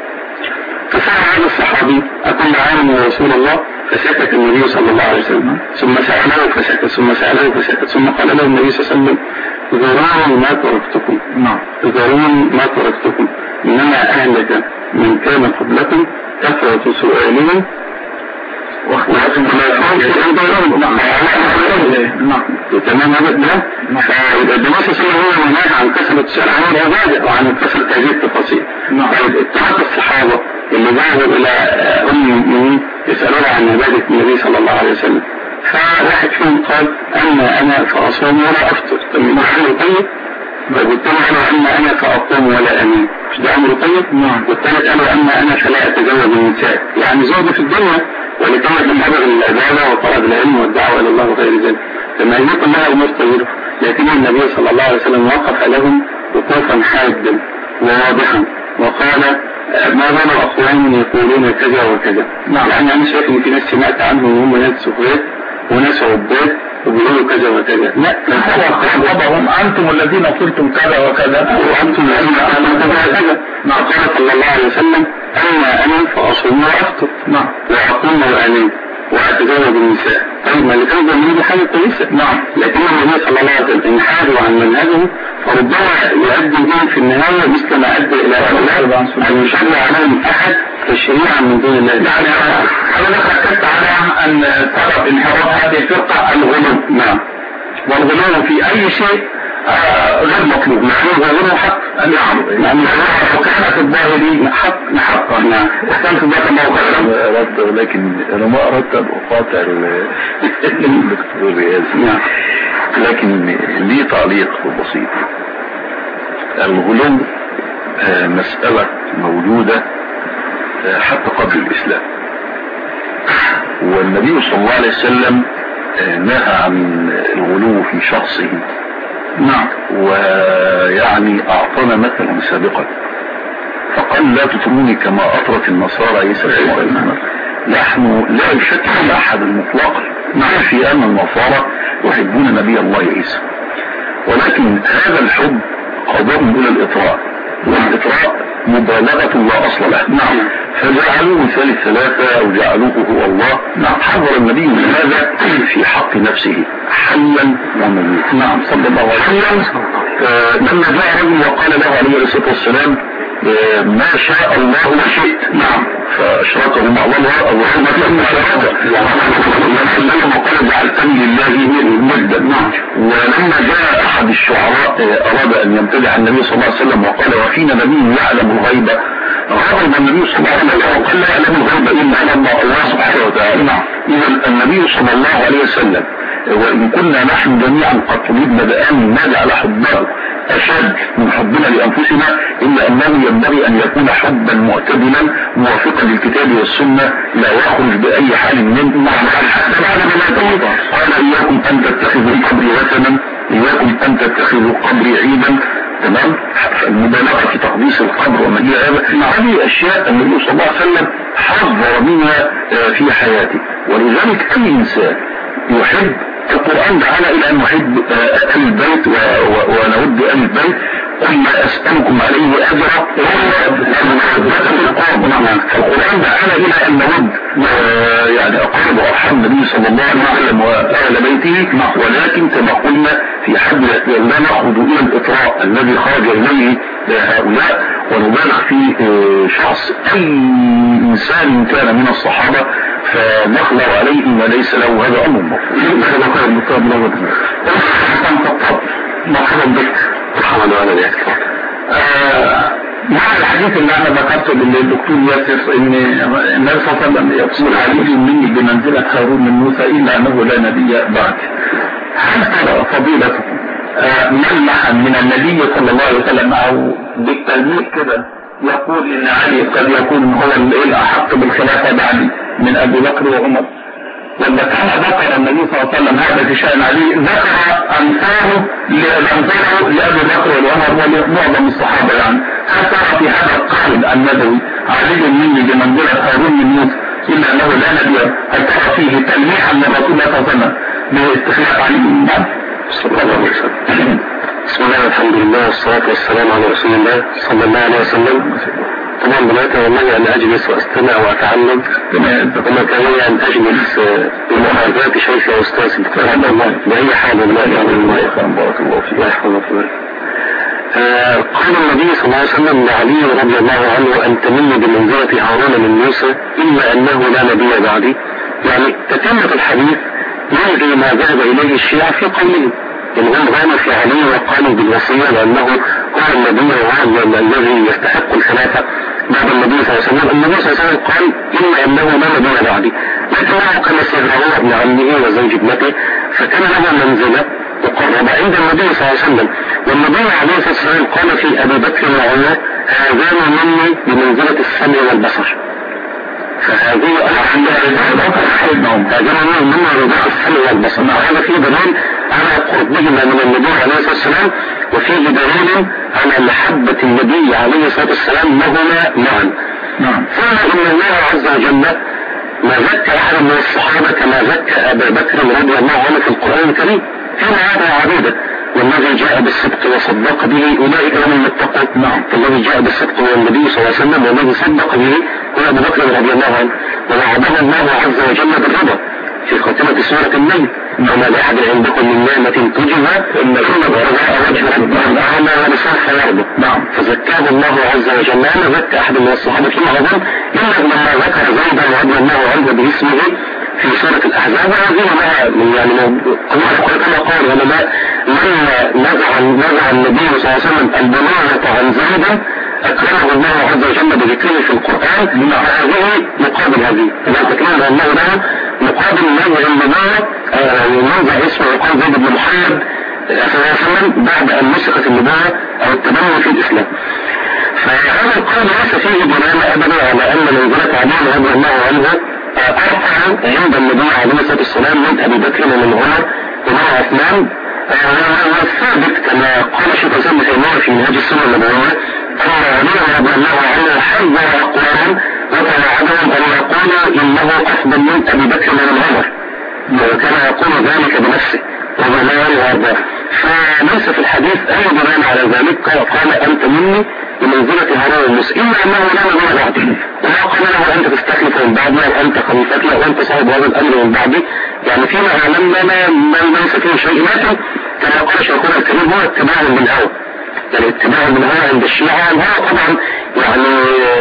فسأل هذا الصحابي أكون عالم يا رسول الله؟ فسكت النبي صلى الله عليه وسلم، ثم سأله فسكت، ثم سأله فسكت، ثم قال له النبي صلى الله عليه وسلم ذروني ما تركتكم، ذروني ما تركتكم إنما أهلك من كان قبلكم كثرة سؤالهم واختلافهم لا يفهم نعم تمام هذا الكلام. فيبقى النبي صلى الله عليه وسلم منهى عن كثرة السؤال عن العبادة وعن كثرة هذه التفاصيل. اتفق الصحابة اللي ذهبوا إلى أم المؤمنين يسألون عن عبادة النبي صلى الله عليه وسلم، فواحد فيهم قال أما أنا فأصوم ولا أفطر، من أمر طيب، والثاني قالوا أما أنا فأقوم ولا أنام، مش ده أمر طيب؟ والثالث قالوا أما أنا فلا أتزوج النساء، يعني زوج في الدنيا ولكن من حضر العبادة وطلب العلم والدعوة إلى الله وغير ذلك، لما هي كلها أمور طيبة، لكن النبي صلى الله عليه وسلم وقف لهم وقوفا حادا وواضحا وقال ما بال أقوام يقولون كذا وكذا. يعني أنا شايف إن في ناس سمعت عنهم وهم ناس سفهاء وناس عباد وبيقولوا كذا وكذا، لا هو خطبهم أنتم الذين قلتم كذا وكذا وأنتم الذين قلتم كذا وكذا. قال صلى الله عليه وسلم أما أنا فأصوم وأفطر وأقوم وأنام وأتزوج النساء. طيب ما اللي كانوا بيعملوا دي حاجة كويسة، نعم، لكن النبي صلى الله عليه وسلم انحازوا عن منهجه فربما يؤدي بهم في النهاية مثل ما أدى إلى هؤلاء أن يشرع عليهم أحد تشريعا من دون الله. يعني أنا ركزت على أن سبب انحراف هذه الفرقة الغلو، نعم، والغلو في أي شيء آه غير مطلوب، نحن غيره حق، نعم، يعني وكانت الظاهرين حق حقا، نعم، واحسنت ذات الموقع رد، ولكن أنا ما أردت أن أقاطع الدكتور رياض، نعم، لكن لي تعليق بسيط. الغلو آه مسألة موجودة آه حتى قبل الإسلام، والنبي صلى الله عليه وسلم آه نهى عن الغلو في شخصه، نعم، ويعني أعطانا مثلا سابقا فقال لا تطروني كما أطرت النصارى عيسى بن مريم. نحن لا نشكك أحد مطلقا، نعم، في أن النصارى يحبون نبي الله عيسى، ولكن هذا الحب قادهم إلى الإطراء، والإطراء مبالغة لا أصل له. نعم. فجعلوه ثالث ثلاثة أو جعلوه هو الله. نعم. حضر النبي هذا في حق نفسه حلا ومميتا. نعم. صلى الله عليه وسلم. لما جاء رجل وقال له عليه الصلاة والسلام ما شاء الله وشئت. نعم. فأشركه مع الله أو رحمة شهادة وقال جعلتني لله مجدا. نعم. ولما جاء أحد الشعراء أراد أن يمتدح النبي صلى الله عليه وسلم وقال وفينا نبي يعلم الغيب، غضب النبي صلى الله عليه وسلم وقال لا يعلم الغيب إلا الله سبحانه وتعالى. نعم. إذا النبي صلى الله عليه وسلم وإن كنا نحن جميعا قد طلبنا بأن نجعل حبه أشد من حبنا لأنفسنا، إلا أنه ينبغي أن يكون حبا معتدلا موافقا للكتاب والسنة لا يخرج بأي حال من قال إياكم أن تتخذوا قبري وثنا، إياكم أن تتخذوا قبري عيدا. تمام. المبالغة في تقديس القبر وما إلى هذا، هذه أشياء النبي صلى الله عليه وسلم حذر منها في حياته. ولذلك أي إنسان يحب القرآن دعانا إلى أن نحب أهل البيت ونود أهل البيت. قل ما أسألكم عليه أجرا فالقرآن دعانا إلى أن نود يعني أقرب أرحام النبي صلى الله عليه وسلم وأهل بيته، ولكن كما قلنا في حد لا نأخذ إلى الإطراء الذي خرج إليه هؤلاء ونبالغ في شخص أي إنسان كان من الصحابة فنخلع عليه ما ليس له. هذا أمر مفروض. مرحبا بك. مرحبا أنا لأكثر. مع الحديث اللي أنا ذكرته للدكتور ياسر إن النبي صلى الله عليه وسلم يقول علي مني بمنزلة هارون من موسى إلا أنه لا نبي بعد. هل ترى فضيلته ملمحا من النبي صلى الله عليه وسلم أو بالتلميح كده يقول إن علي قد يكون هو الأحق بالخلافة بعدي من أبي بكر وعمر؟ لما كان ذكر النبي صلى الله عليه وسلم هذا في شأن علي ذكر أمثاله لأمثاله لأبي بكر وعمر ومعظم الصحابة. يعني هل ترى في هذا القول النبوي علي مني بمنزلة هارون من موسى إلا أنه لا نبي، هل ترى فيه تلميحا من رسول الله صلى الله عليه وسلم باستخلاف علي من بعد؟ صلى الله عليه وسلم. بسم الله والحمد لله والصلاة والسلام على رسول الله صلى الله عليه وسلم. طبعا بناتي والله أن أجلس وأستمع وأتعلم وما كان لي أن أجلس بمحاذاة شيخ وأستاذ بتعلم الله بأي حال لا يعلم الله يخلم بارك الله فيه ويحفظه فيه. قال النبي صلى الله عليه وسلم لعلي رضي الله عنه أن تمني بمنزلة هارون من موسى إلا أنه لا نبي بعدي. يعني تتمة الحديث يلغي ما ذهب إليه الشيعة في قولهم إنهم غالوا في علي وقالوا بالوصية لأنه هو النبي وهو الذي يستحق الخلافة بعد النبي صلى الله عليه وسلم. النبي صلى الله عليه وسلم قال إلا أنه لا نبي بعدي، لكنه كان سيدنا ابن عمه وزوج ابنته فكان له منزلة مقربة عند النبي صلى الله عليه وسلم. والنبي عليه الصلاة والسلام قال في أبي بكر وعمر هذان مني بمنزلة السمع والبصر. فهذه أحد هذا من رضاء السمع والبصر. هذا فيه دليل على قربهما من النبي عليه الصلاة والسلام، وفيه دليل على محبة النبي عليه الصلاة والسلام لهما معا. نعم. ثم إن الله عز وجل ما زكى أحد من الصحابة كما زكى أبا بكر رضي الله عنه في القرآن الكريم كان هذا عبيدا، والذي جاء بالصدق وصدق به أولئك هم المتقون. نعم. الذي جاء بالصدق هو النبي صلى الله عليه وسلم، والذي صدق به هو أبو بكر رضي الله عنه، ووعده الله عز وجل بالرضا في خاتمة سورة النمل وما لأحد عندكم من نعمة تجزى إن كل برزاء وجه ربه الأعلى ولسوف يرضى. نعم. فزكاه الله عز وجل. ما زكى أحد من الصحابة في العظم إلا لما ذكر زيدا رضي الله عنه باسمه في سورة الأحزاب. وهذه لها يعني كما قال العلماء لما نزع نزع النبي صلى الله عليه وسلم البلاغة عن زيد أكرمه الله عز وجل بذكره في القرآن. هذه مقابل هذه إذا تكلمنا الله له مقابل نزع النبوة ونزع اسمه وقال زيد بن محمد صلى الله عليه وسلم بعد أن مسكت النبوة أو التبني في الإسلام. فهذا القول ليس فيه دلالة أبدا على أن منزلة علي رضي الله عنه أرفع عند النبي عليه الصلاة والسلام من أبي بكر ومن عمر ومن عثمان. والثابت كما قال شيخ الإسلام ابن تيمية في منهاج السنة النبوية أن علي رضي الله عنه حذر أقواما وتوعدهم أن يقولوا إنه أفضل من أبي بكر ومن عمر، وكان يقول ذلك بنفسه رضي الله عنه وأرضاه. فليس في الحديث أي دلالة على ذلك. قال أنت مني بمنزلة هارون وموسى، إلا أنه لا نبي بعدي، وما قال له أنت تستخلف من بعدي أو أنت خليفتي أو أنت صاحب هذا الأمر من بعدي، يعني فيما أعلمنا ما ليس فيه شيء، لكن كما قال شيخنا الكريم هو اتباع بالهوى، يعني اتباع بالهوى عند الشيعة. الهوى طبعا يعني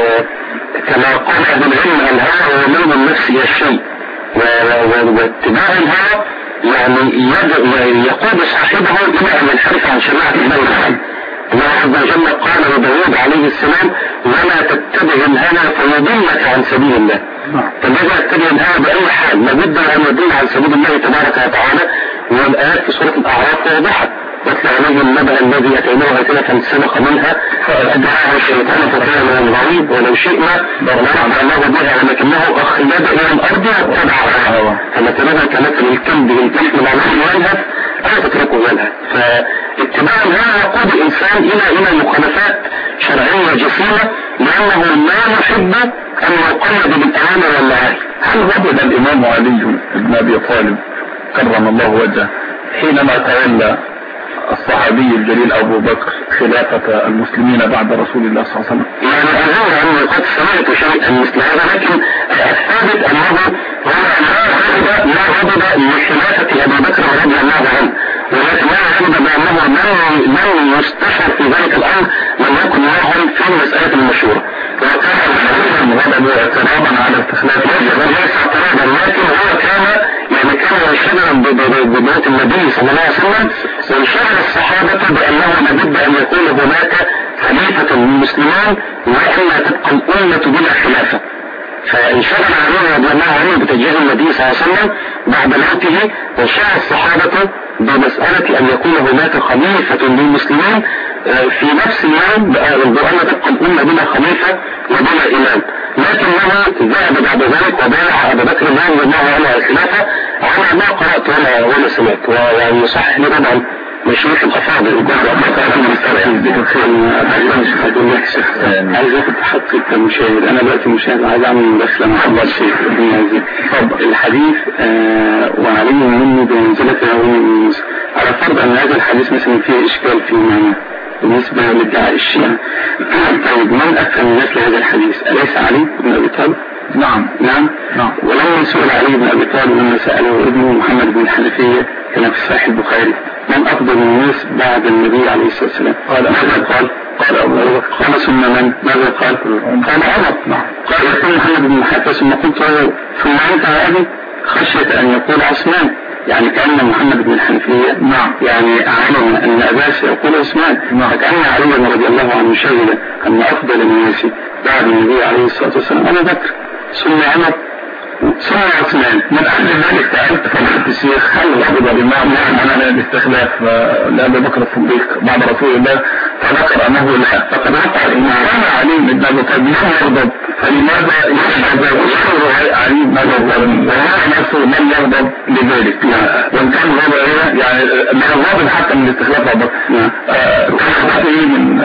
كما قال أهل العلم الهوى هو ميل النفس إلى الشيء، واتباع الهوى يعني يقود صاحبه إلى أن ينحرف عن شريعة الله تعالى. الله عز وجل قال لداود عليه السلام ولا تتبع الهوى فيضلك عن سبيل الله. فماذا يتبع الهوى بأي حال؟ لابد أن يضل عن سبيل الله تبارك وتعالى، والآيات في سورة الأعراف واضحة. واتل عليهم النبأ الذي أتيناه آياتنا فانسلخ منها فأتبعه الشيطان فكان من الغريب ولو شئنا لرفعناه بها ولكنه أخلد إلى الأرض واتبع هواه فمثلها كمثل الكلب إن تحمل عليه يلهث أو تتركه يلهث. فاتباع الهوى يقود الإنسان إلى إلى مخالفات شرعية جسيمة، لأنه لا يحب أن يقلد بالأوامر والنواهي. هل وجد الإمام علي بن أبي طالب كرم الله وجهه حينما تولى الصحابي الجليل أبو بكر خلافة المسلمين بعد رسول الله صلى الله عليه وسلم؟ يعني أظن أنه قد سمعت شيئا مثل هذا، لكن الثابت أنه هو لا غضب لخلافة أبي بكر رضي الله عنه، ولكن لا غضب بأنه لم يستشعر في ذلك الأمر لم يكن معهم في المسألة المشهورة، وكان غضب اعتراضا على استخلاف ليس اعتراضا، لكن هو كان يعني كان يشغل ببيت النبي صلى الله عليه وسلم ويشغل الصحابة بأنه لابد أن يكون هناك خليفة للمسلمين وأن تبقى الأمة بلا خلافة. فانشغل عليه رضي الله عنه بتجهيز النبي صلى الله عليه وسلم بعد موته، وشاء الصحابة بمسألة أن يكون هناك خليفة للمسلمين في نفس اليوم بأن تبقى الأمة بلا خليفة وبلا إمام، لكنه ذهب بعد ذلك وبايع أبا بكر رضي الله عنه الخلافة على ما قرأت ولا ولا سمعت، ويعني يصحح لي طبعا مشروع الأفاضل وقال عايز اخد حقي كمشاهد. انا دلوقتي مشاهد عايز اعمل مداخله مع الله الشيخ الحديث آه وعلي مني بمنزله هارون بن موسى، على فرض ان هذا الحديث مثلا فيه اشكال في معنى بالنسبه لادعاء الشيعة. طيب من افهم الناس لهذا الحديث؟ اليس علي بن ابي طالب؟ نعم نعم نعم. ولما سئل علي بن ابي طالب لما ساله ابنه محمد بن الحنفيه كان في صحيح البخاري من افضل الناس بعد النبي عليه الصلاه والسلام؟ قال ماذا قال؟ قال ابو بكر. قال ثم من؟ ماذا قال؟ قال عمر. قال يقول محمد بن الحنفيه ثم قلت له ثم انت يا ابي؟ خشيه ان يقول عثمان، يعني كأن محمد بن الحنفية نعم يعني علم أن أباه سيقول عثمان، نعم. فكأن علي رضي الله عنه شهد أن أفضل الناس بعد النبي عليه الصلاة والسلام أبو بكر ثم عمر ثم عثمان. من أجل ذلك سألت فضيلة الشيخ هل وجد الإمام على الاستخلاف لأبي بكر الصديق بعد رسول الله؟ فذكر أنه لا، فقد وقع الإمام كان علي بن أبي طالب يغضب، فلماذا يشعر علي بن أبي طالب وهو نفسه لم يغضب لذلك؟ وإن كان غضب يعني من الغاضب حتى من الاستخلاف أبو بكر كان من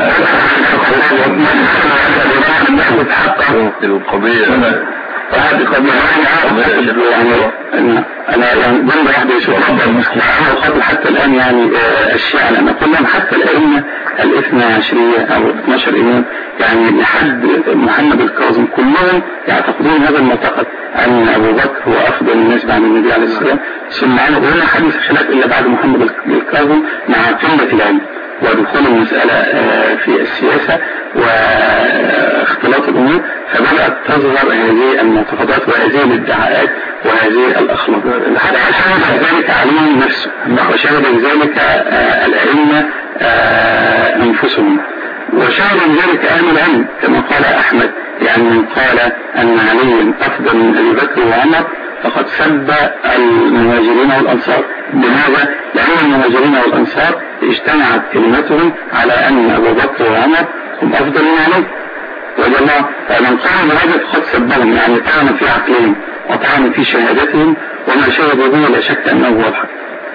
من حقه القضية وهذه قضية يعني أنا يعني ضمن واحد يشوف أنا أقول حتى الآن يعني الشيعة أنا أقول لهم حتى الأئمة الاثنى عشرية أو اثناشر إمام يعني لحد محمد الكاظم كلهم يعتقدون هذا المعتقد أن أبو بكر هو أفضل الناس بعد النبي عليه السلام ثم عنه ولا حدث خلاف إلا بعد محمد الكاظم مع قلة العلم ودخول المسألة في السياسة واختلاط الأمور، فبدأت تظهر هذه المعتقدات وهذه الادعاءات وهذه الأخلاق. حتى شهد ذلك علي نفسه وشهد ذلك الأئمة أنفسهم وشهد ذلك أهل العلم كما قال أحمد، يعني من قال أن علي أفضل من أبي بكر وعمر فقد سب المهاجرين والأنصار. لماذا؟ لأن المهاجرين والأنصار اجتمعت كلمتهم على أن أبو بكر وعمر هم أفضل من علي رضي الله. فمن قال بهذا فقد سبهم، يعني طعن في عقلهم وطعن في شهادتهم وما شهدوا به لا شك أنه هو الحق.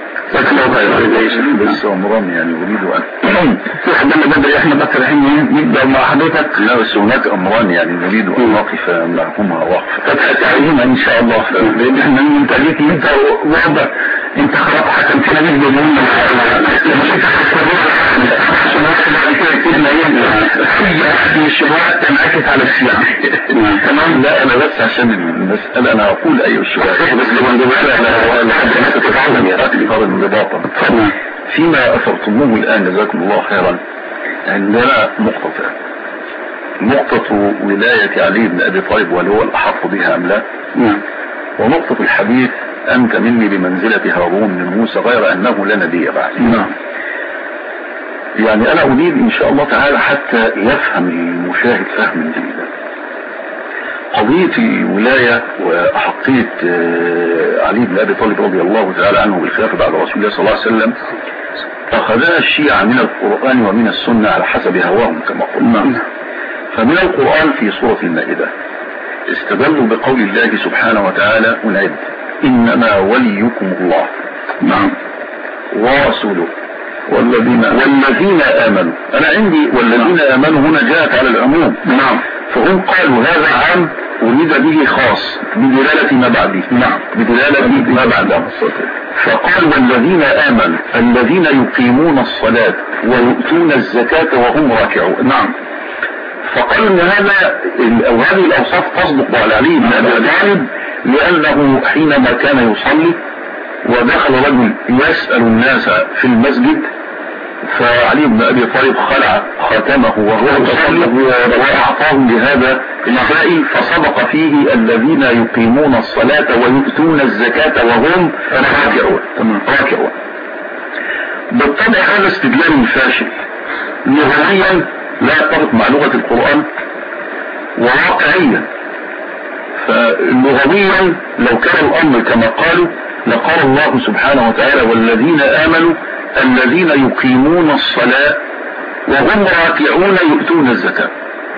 بس عمران يعني أريد أن في حد ما بدأ احنا بس الحين نبدأ مع حضرتك. لا بس هناك أمران يعني نريد أن نقف معهما وقفة تعليما إن شاء الله، لأن احنا من تاريخ انت واضح انت خلاص حكمتنا نجد مهم في الشبهات تنعكس على الشيعة. تمام. لا انا بس عشان المسألة انا اقول ايوه الشبهات بس لما لحد تتعلم يا راجل فرض انضباطا فيما اثرتموه الان جزاكم الله خيرا. عندنا نقطتان: نقطة ولاية علي بن ابي طالب وهل هو الاحق بها ام لا، ونقطة الحديث أنت مني بمنزلة هارون من موسى غير أنه لا نبي بعد. نعم. يعني أنا أريد إن شاء الله تعالى حتى يفهم المشاهد فهما جيدا قضية الولاية وأحقية علي بن أبي طالب رضي الله تعالى عنه بالخلافة بعد رسول الله صلى الله عليه وسلم. أخذها الشيعة من القرآن ومن السنة على حسب هواهم كما قلنا. فمن القرآن في سورة المائدة استدلوا بقول الله سبحانه وتعالى ونعد: إنما وليكم الله نعم ورسوله والذين والذين آمنوا. أنا عندي والذين آمنوا هنا جاءت على العموم. نعم. فهم قالوا هذا عام أريد به خاص بدلالة ما بعده. نعم. بدلالة ما بعده. فقال والذين آمنوا الذين يقيمون الصلاة ويؤتون الزكاة وهم راكعون. نعم. فقال ان هذا او هذه الاوصاف تصدق على علي بن ابي طالب لانه حينما كان يصلي ودخل رجل يسأل الناس في المسجد فعلي بن ابي طالب خلع خاتمه وهو يصلي واعطاه لهذا السائل فصدق فيه الذين يقيمون الصلاة ويؤتون الزكاة وهم راكعون. راكعون. بالطبع هذا استدلال فاشل لغويا لا يتفق مع لغة القرآن وواقعيا. فلغويا لو كان الأمر كما قالوا لقال الله سبحانه وتعالى والذين آمنوا الذين يقيمون الصلاة وهم راكعون يؤتون الزكاة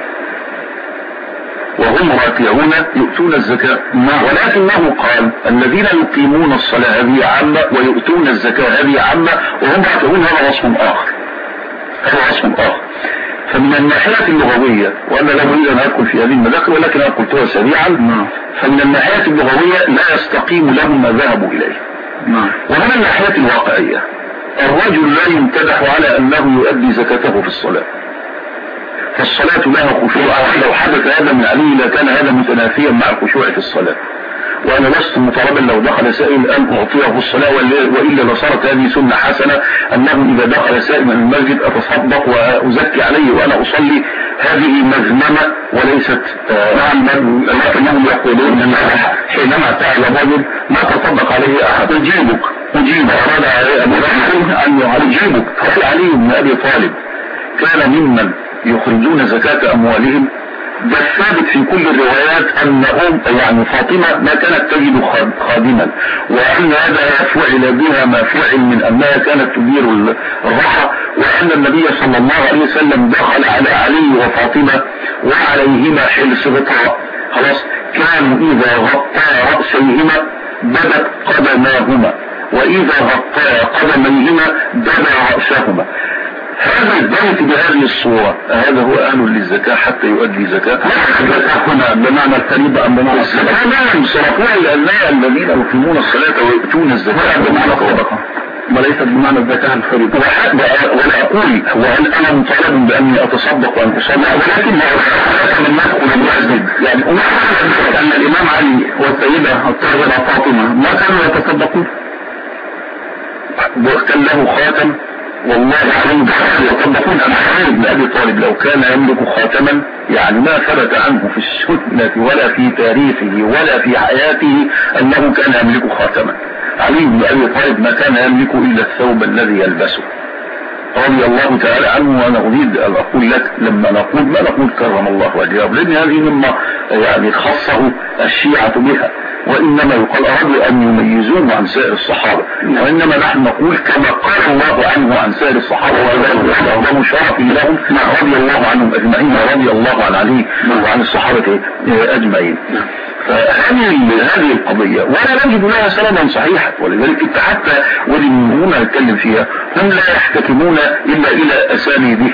وهم راكعون يؤتون الزكاة. ولكنه قال الذين يقيمون الصلاة هذه عامة ويؤتون الزكاة هذه عامة وهم راكعون هذا وصف آخر. هذا وصف آخر. فمن الناحية اللغوية وأنا لا أريد أن أدخل في هذه المذاكرة ولكن أنا قلتها سريعا. فمن الناحية اللغوية لا يستقيم لهم ما ذهبوا إليه. ومن الناحية الواقعية الرجل لا يمتدح على أنه يؤدي زكاته في الصلاة. فالصلاة لها خشوع. لو حدث هذا من علي لكان هذا متنافيا مع الخشوع في الصلاة. وأنا لست مطالبا لو دخل سائل أن أعطيه الصلاة وإلا لصارت هذه سنة حسنة أنه إذا دخل سائل من المسجد أتصدق وأزكي عليه وأنا أصلي. هذه مذممة وليست نعم. لكنهم يقولون أن حينما سأل الرجل ما تصدق عليه أحد أجيبك أجيب أراد أن يعجبك. علي بن أبي طالب كان ممن يخرجون زكاة أموالهم. ده الثابت في كل الروايات أنهم يعني فاطمة ما كانت تجد خادما وأن هذا فعل بها ما فعل من أنها كانت تدير الرحى وأن النبي صلى الله عليه وسلم دخل على علي وفاطمة وعليهما حلس غطاء. خلاص كانوا إذا غطى رأسيهما بدت قدماهما وإذا غطى قدميهما بدا رأسهما. هذا البيت بهذه الصورة هذا هو أهل للزكاة حتى يؤدي زكاة. هنا بمعنى الفريضة أم بمعنى الصلاة؟ نعم صرفوها لأنها الذين يقيمون الصلاة ويؤتون الزكاة بمعنى الصدقة وليست بمعنى الزكاة الفريضة. ولا أقول وهل أنا مطالب بأني أتصدق وأن أصلي ولكن ما أصدق من ندخل المسجد. يعني أن الإمام علي والسيدة الطاهرة فاطمة ما كانوا يتصدقون وكان له خاتم والله عليهم يطبقون أن علي بن أبي طالب لو كان يملك خاتما يعني ما ثبت عنه في السنة ولا في تاريخه ولا في حياته أنه كان يملك خاتما. علي بن أبي طالب ما كان يملك إلا الثوب الذي يلبسه رضي الله تعالى عنه. وأنا أريد أن أقول لك لما نقول ما نقول كرم الله وجهه لأن هذه مما يعني خصه الشيعة بها وإنما يقال أرادوا أن يميزوه عن سائر الصحابة وإنما نحن نقول كما قال الله عنه عن سائر الصحابة وأعظم شرف لهم رضي الله عنهم أجمعين ورضي الله عن علي وعن الصحابة أجمعين. فهذه هذه القضية ولا نجد لها سندا صحيحا ولذلك انت حتى ولي هنا نتكلم فيها هم لا يحتكمون إلا إلى أسانيدهم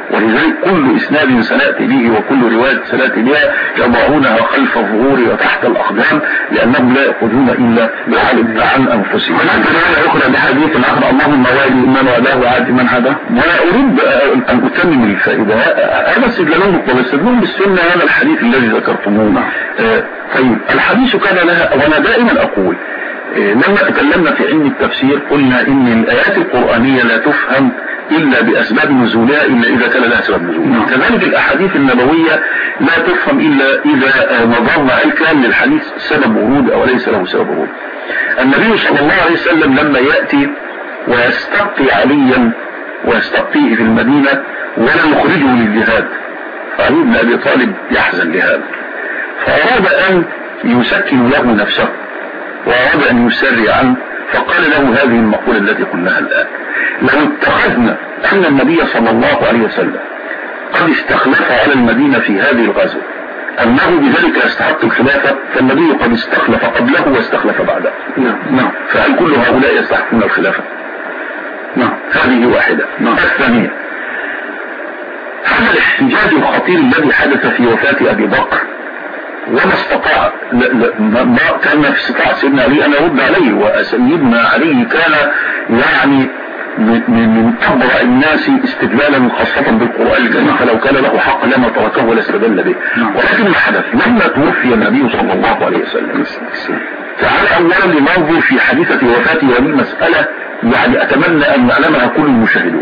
ولذلك كل اسناد سنأتي به وكل رواية سنأتي بها يضعونها خلف الظهور وتحت الاقدام لانهم لا يأخذون الا عن انفسهم. هناك رواية اخرى بحديث اخر اللهم والي من والاه وعاد من هداه. ولا اريد ان اتمم الفائدة، هذا استدلالهم والاستدلال بالسنة هذا الحديث الذي ذكرتموه. آه طيب الحديث كان لها، وانا دائما اقول لما تكلمنا في علم التفسير قلنا ان الايات القرآنية لا تفهم الا باسباب نزولها الا اذا كان لها سبب نزول. كذلك الاحاديث النبوية لا تفهم الا اذا نظرنا هل كان للحديث سبب ورود او ليس له سبب ورود. النبي صلى الله عليه وسلم لما يأتي ويستبقي عليا ويستبقيه في المدينة ولا يخرجه للجهاد، فعلي بن ابي طالب يحزن لهذا، فاراد ان يسكن له نفسه وأراد أن يسرع عنه، فقال له هذه المقولة التي قلناها الآن: لو اتخذنا أن النبي صلى الله عليه وسلم قد استخلف على المدينة في هذه الغزوة أنه بذلك يستحق الخلافة، فالنبي قد استخلف قبله واستخلف بعده. نعم. فهل كل هؤلاء يستحقون الخلافة؟ نعم. هذه واحدة. نعم. الثانية، هذا الاحتجاج الخطير الذي حدث في وفاة أبي بكر وما استطاع، لا لا ما كان في استطاع سيدنا علي أن يرد عليه، وسيدنا علي كان يعني من أبرع الناس استدلالا خاصة بالقرآن الكريم، فلو كان له حق لما تركه ولا استدل به. ولكن ما حدث لما توفي النبي صلى الله عليه وسلم، تعالى أولا لننظر في حادثة وفاته، هذه مسألة يعني أتمنى أن يعلمها كل المشاهدون.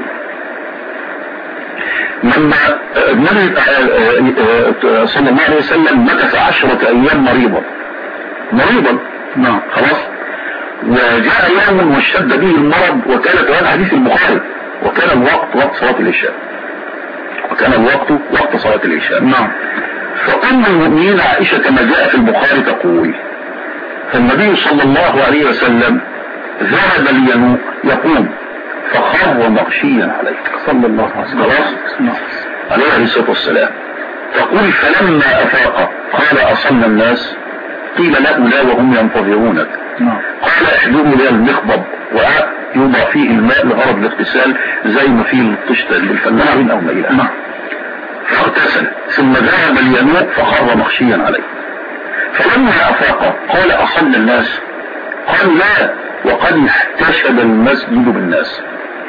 لما النبي صلى الله عليه وسلم مكث عشرة ايام مريضا مريضا نعم خلاص، وجاء يوم واشتد به المرض، وكانت هذا حديث البخاري، وكان الوقت وقت صلاة العشاء وكان الوقت وقت صلاة العشاء نعم. فأم المؤمنين عائشة كما جاء في البخاري تقول: فالنبي صلى الله عليه وسلم ذهب لينوء يقوم فخر مغشيا عليه صلى الله عليه وسلم خلاص عليه الصلاة والسلام. تقول: فلما أفاق قال: أصلنا الناس؟ قيل له: لا وهم ينتظرونك. قال: احضروا لي المخضب ويوضع فيه الماء لغرض الاغتسال زي ما فيه الطشت بالفنان أو ما إلى. فاغتسل ثم ذهب لينوء فخر مغشيا عليه. فلما أفاق قال: أصلنا الناس؟ قال: لا وقد احتشد المسجد بالناس.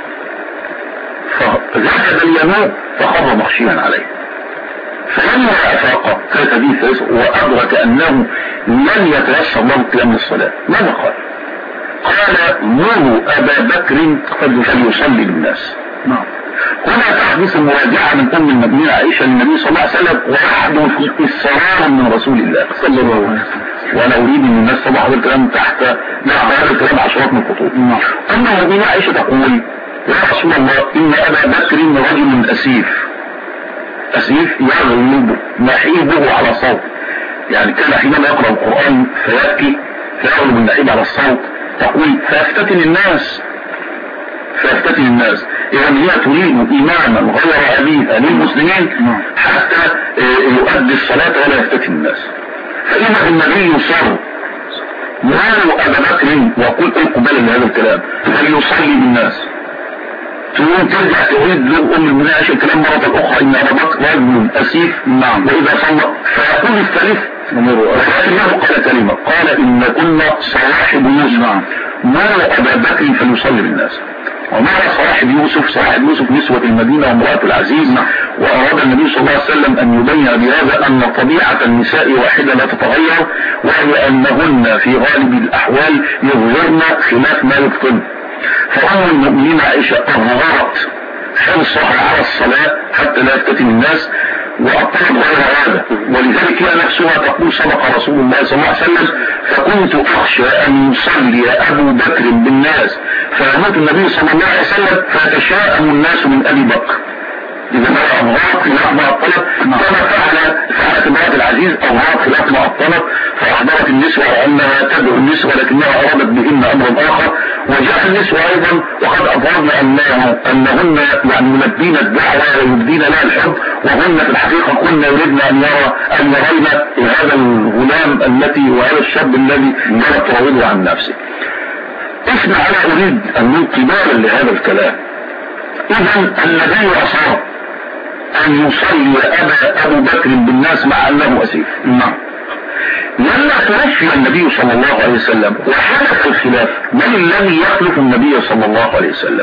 فذهب اليمين فخر مغشيا عليه. فلما أفاق كانت حديث وأدرك أنه لن يتيسر له قيام الصلاة، ماذا قال؟ قال: مروا أبا بكر فليصلي بالناس. نعم. هنا تحدث المراجعة من أم المؤمنين عائشة للنبي صلى الله عليه وسلم، وحده إصرارا من رسول الله صلى الله عليه وسلم. وأنا أريد أن الناس طبعا هذا الكلام تحت نعم هذا الكلام عشرات من الخطوط. أم المؤمنين عائشة تقول: يا رسول الله، إن أبا بكر رجل أسيف أسيف يغلب نحيبه على صوت، يعني كان حينما يقرأ القرآن فيبكي فيغلب النحيب على الصوت. تقول: فيفتتن الناس فيفتتن الناس إذا هي تريد إماما غير أبيها للمسلمين حتى يؤدي الصلاة ولا يفتتن الناس. فإذا النبي صار مالوا أبا بكر وقل اقبل لهذا الكلام فليصلي بالناس. تقول ترجع تعيد له أم المؤمنين عائشة الكلام مرة أخرى: إن أبا بكر رجل أسيف. نعم. وإذا صلى فيقول الثالث ولكنه قال كلمة، قال: إن كنا صواحب يوسف. نعم. مالوا أبا بكر فليصلي بالناس. ومعنى صواحب يوسف، صواحب يوسف نسوة المدينة وامرأة العزيز. وأراد النبي صلى الله عليه وسلم أن يبين بهذا أن طبيعة النساء واحدة لا تتغير، وهي أنهن في غالب الأحوال يظهرن خلاف ما يبطن. فأم المؤمنين عائشة أظهرت حرصها على الصلاة حتى لا يفتتن الناس، وأطلق غير هذا، ولذلك هي نفسها تقول: صدق رسول الله صلى الله عليه وسلم، فكنت أخشى أن يصلي أبو بكر بالناس فيموت النبي صلى الله عليه وسلم فيتشاءم الناس من أبي بكر. إذا ما أظهرت خلاف ما الطلب كما فعل فعلت امرأة العزيز، أظهرت خلاف ما الطلب فأحضرت النسوة وأنها تدعو النسوة لكنها أرادت بهن أمرا آخر. وجاء النسوة أيضا وقد أظهرنا أنه أنهن يعني يلبين الدعوة ويبدين لها الحب، وهن في الحقيقة كنا يريدنا أن يرى أن يرينا هذا الغلام التي وهذا الشاب الذي كانت تراوده عن نفسه. اسمع، أنا أريد أن نلقي بالا لهذا الكلام. إذا النبي أصاب أن يصلي أبا أبو بكر بالناس مع أنه أسير. نعم. لما توفي النبي صلى الله عليه وسلم وحدث الخلاف، من الذي يخلف النبي صلى الله عليه وسلم؟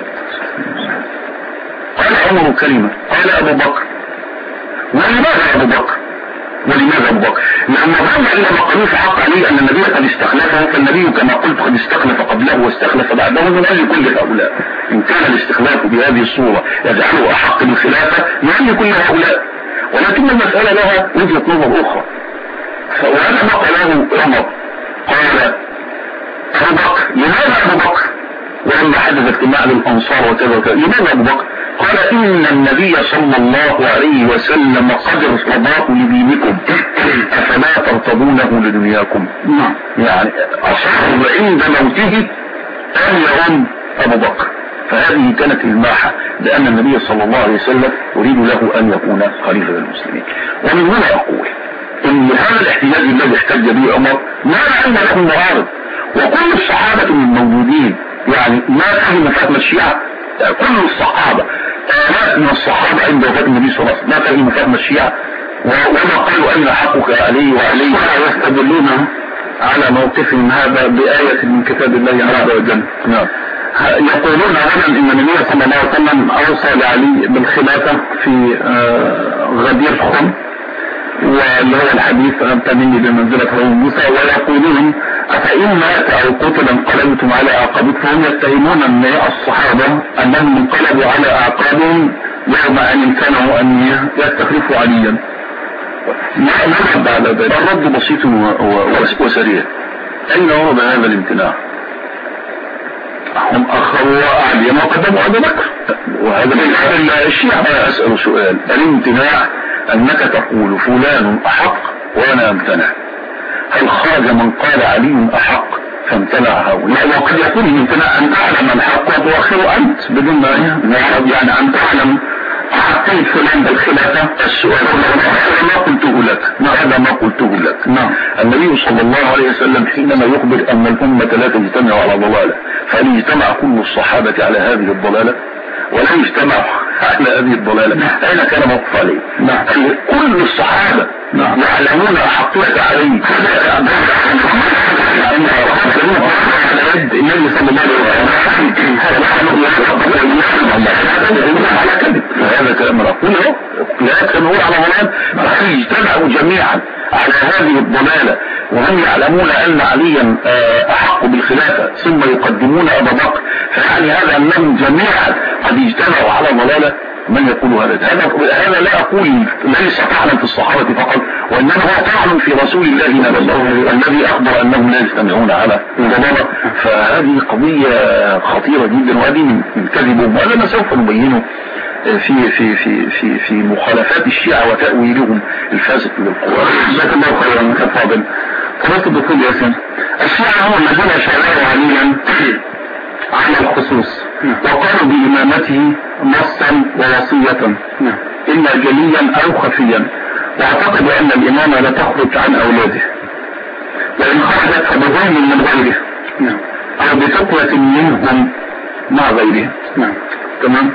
قال عمر كلمة، قال أبو بكر. ولماذا أبو بكر؟ ولماذا أبو بكر؟ لأن ظن أن مقالوف في حق عليه أن النبي قد استخلفه، فالنبي كما قلت قد استخلف قبله واستخلف بعده من أجل كل هؤلاء. إن كان الاستخلاف بهذه الصورة يجعله أحق بالخلافة من أجل كل هؤلاء، ولكن المسألة لها وجهة نظر أخرى. وهذا ما قاله عمر، قال أبو بكر، لماذا أبو بكر؟ ولما حدث اجتماع للأنصار وكذا وكذا، لماذا أبو بكر؟ قال إن النبي صلى الله عليه وسلم قد ارتضاه لدينكم أفلا ترتضونه لدنياكم. يعني أصر عند موته أن يرم أبو بكر، فهذه كانت الماحة لأن النبي صلى الله عليه وسلم يريد له أن يكون خليفة المسلمين. ومن هنا أقول إن هذا الاحتجاج الذي احتج به عمر ما علم له معارض، وكل الصحابة الموجودين يعني ما فهموا فهم الشيعة، كل الصحابة آلاف من الصحابة عند وفاة النبي صلى الله عليه وسلم ما فهموا فهم الشيعة، وما قالوا أين حقك عليه وعليه، ويستدلون على موقفهم هذا بآية من كتاب الله عز وجل. نعم. يقولون اولا ان النبي صلى الله عليه وسلم اوصى لعلي بالخلافة في غدير خم، واللي هو الحديث تمني بمنزلة هو موسى، ويقولون أفإن مات أو قتل انقلبتم على أعقابكم، فهم يتهمون من الصحابة أنهم انقلبوا على أعقابهم يوم أن امكنوا أن يستخلفوا عليا. ما نرد على ذلك؟ الرد بسيط وسريع. أين هو بهذا الامتناع؟ هم أخروا عليا وقدموا أبا بكر، وهذا من الشيعة. أسأل سؤال، الامتناع أنك تقول فلان أحق وأنا أمتنع، هل خرج من قال علي أحق فامتنع هؤلاء؟ وقد يكون الامتناع أن تعلم الحق وتؤخر أنت بدون ما يعني أن تعلم أحقين فلان بالخلافة. السؤال ما قلته لك، هذا ما قلته لك. نعم. النبي صلى الله عليه وسلم حينما يخبر أن الأمة لا تجتمع على ضلالة، فهل يجتمع كل الصحابة على هذه الضلالة؟ ولا يجتمع على هذه الضلالة؟ أين كان موقف عليه؟ نعم. كل الصحابة نعم. يعلمون أحقية عليه، النبي صلى الله عليه وسلم هذا كلام أقوله لا تنور على ضلال، فهل يجتمعوا جميعا على هذه الضلالة وهم يعلمون أن عليا أحق بالخلافة ثم يقدمون أبا بكر، فيعني هذا أنهم جميعا قد اجتمعوا على ضلالة؟ من يقول هذا؟ هذا لا أقول ليس طعنا في الصحابة فقط، وإنما هو طعن في رسول الله الذي أخبر أنهم لا يجتمعون على ضلالة. فهذه قضية خطيرة جدا، وهذه من كذبهم، وهذا ما سوف نبينه في في في في في مخالفات الشيعة وتأويلهم الفاسد للقرآن. جزاك الله خيرا من فاضل. قلت الدكتور ياسين، الشيعة هم الذين شرعوا عليا على الخصوص وقالوا بإمامته نصا ووصية، إما جليا أو خفيا، واعتقد أن الإمامة لا تخرج عن أولاده، وإن خرجت فبظلم من غيره أو بتقوة منهم مع غيره. تمام.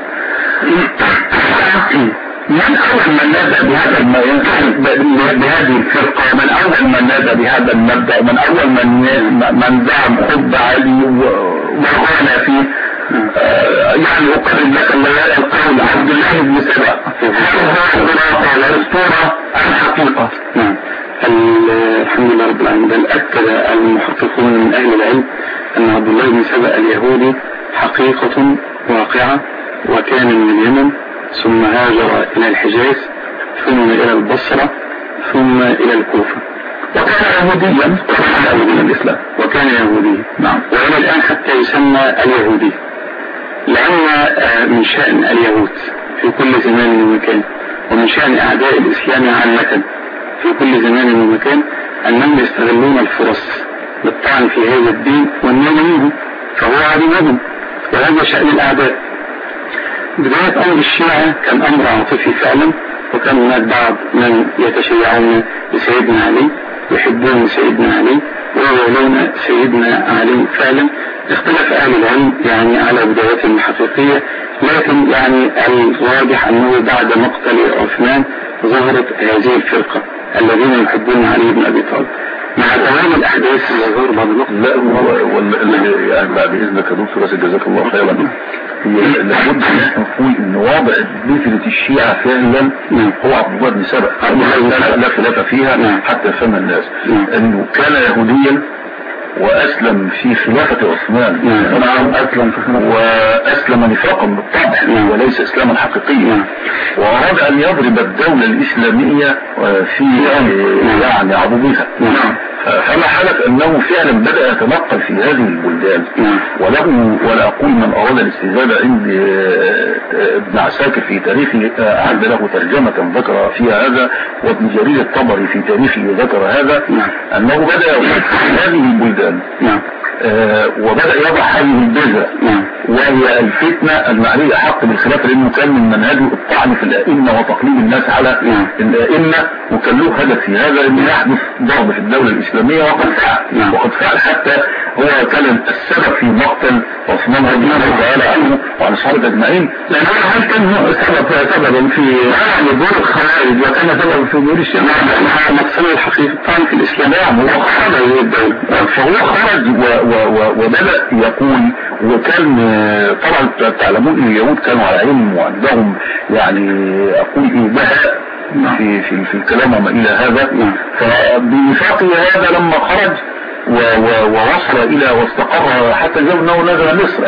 من أول من نادى بهذا بهذه الفرقة، من أول من نادى بهذا المبدأ، من أول من من زعم حب علي وغنى فيه، يعني أقرب لك القول عبد الله بن سبأ، هذا الأسطورة الحقيقة. الحمد لله رب العالمين. بل أكد المحققون من أهل العلم أن عبد الله بن سبأ اليهودي حقيقة واقعة، وكان من اليمن ثم هاجر إلى الحجاز ثم إلى البصرة ثم إلى الكوفة، وكان يهوديا وكان من الإسلام وكان يهوديا. نعم. وإلى الآن حتى يسمى اليهودي، لأن من شأن اليهود في كل زمان ومكان، ومن شأن أعداء الإسلام عامة في كل زمان ومكان، أنهم يستغلون الفرص للطعن في هذا الدين والنيل منه، فهو عدوهم، وهذا شأن الأعداء. بداية أمر الشيعة كان أمر عاطفي فعلا، وكان هناك بعض من يتشيعون بسيدنا علي، يحبون سيدنا علي ويولون سيدنا علي فعلا، اختلف أهل العلم يعني على بدايتهم الحقيقية، لكن يعني الواضح أنه بعد مقتل عثمان ظهرت هذه الفرقة الذين يحبون علي بن أبي طالب مع دوام الأحداث اللي ظهر بعد الوقت. لا هو يعني بعد إذنك يا دكتور جزاك الله خيرا، لابد ان احنا نقول ان وضع بذرة الشيعة فعلا هو عبد الله بن سبأ، لا خلاف فيها حتى فهم الناس انه كان يهوديا واسلم في خلافة عثمان، نعم اسلم واسلم نفاقا بالطبع وليس اسلاما حقيقيا، واراد ان يضرب الدولة الاسلامية في يعني عضوبها، فما حدث انه فعلا بدأ يتنقل في هذه البلدان، وله ولا اقول من اراد الاستزادة عند ابن عساكر في تاريخه اعد له ترجمة ذكر فيها هذا، وابن جرير الطبري في تاريخه ذكر هذا، انه بدأ في هذه البلدان آه وبدأ يضع هذه البذرة وهي الفتنة المعنية حق بالخلافة، لأنه كان من منهجه الطعن في الأئمة وتقليد الناس على الأئمة، وكان له هدف في هذا أن يحدث ضرب في الدولة الإسلامية، وقد فعل وقد فعل حتى هو كان السبب في مقتل عثمان رضي الله تعالى عنه وعن الصحابة أجمعين، لأن هل كان سبب سببا في دور الخوارج وكان سبب في دور الشيعة مقصده الحقيقي الطعن في الإسلام، هو خرج فهو خرج وبدأ يقول، وكان طبعا تعلمون ان اليهود كانوا على علم وعندهم يعني اقول ايباء في في في الكلام وما الى هذا، فبنفاقه هذا لما خرج ووصل الى واستقر حتى جاء انه نزل مصر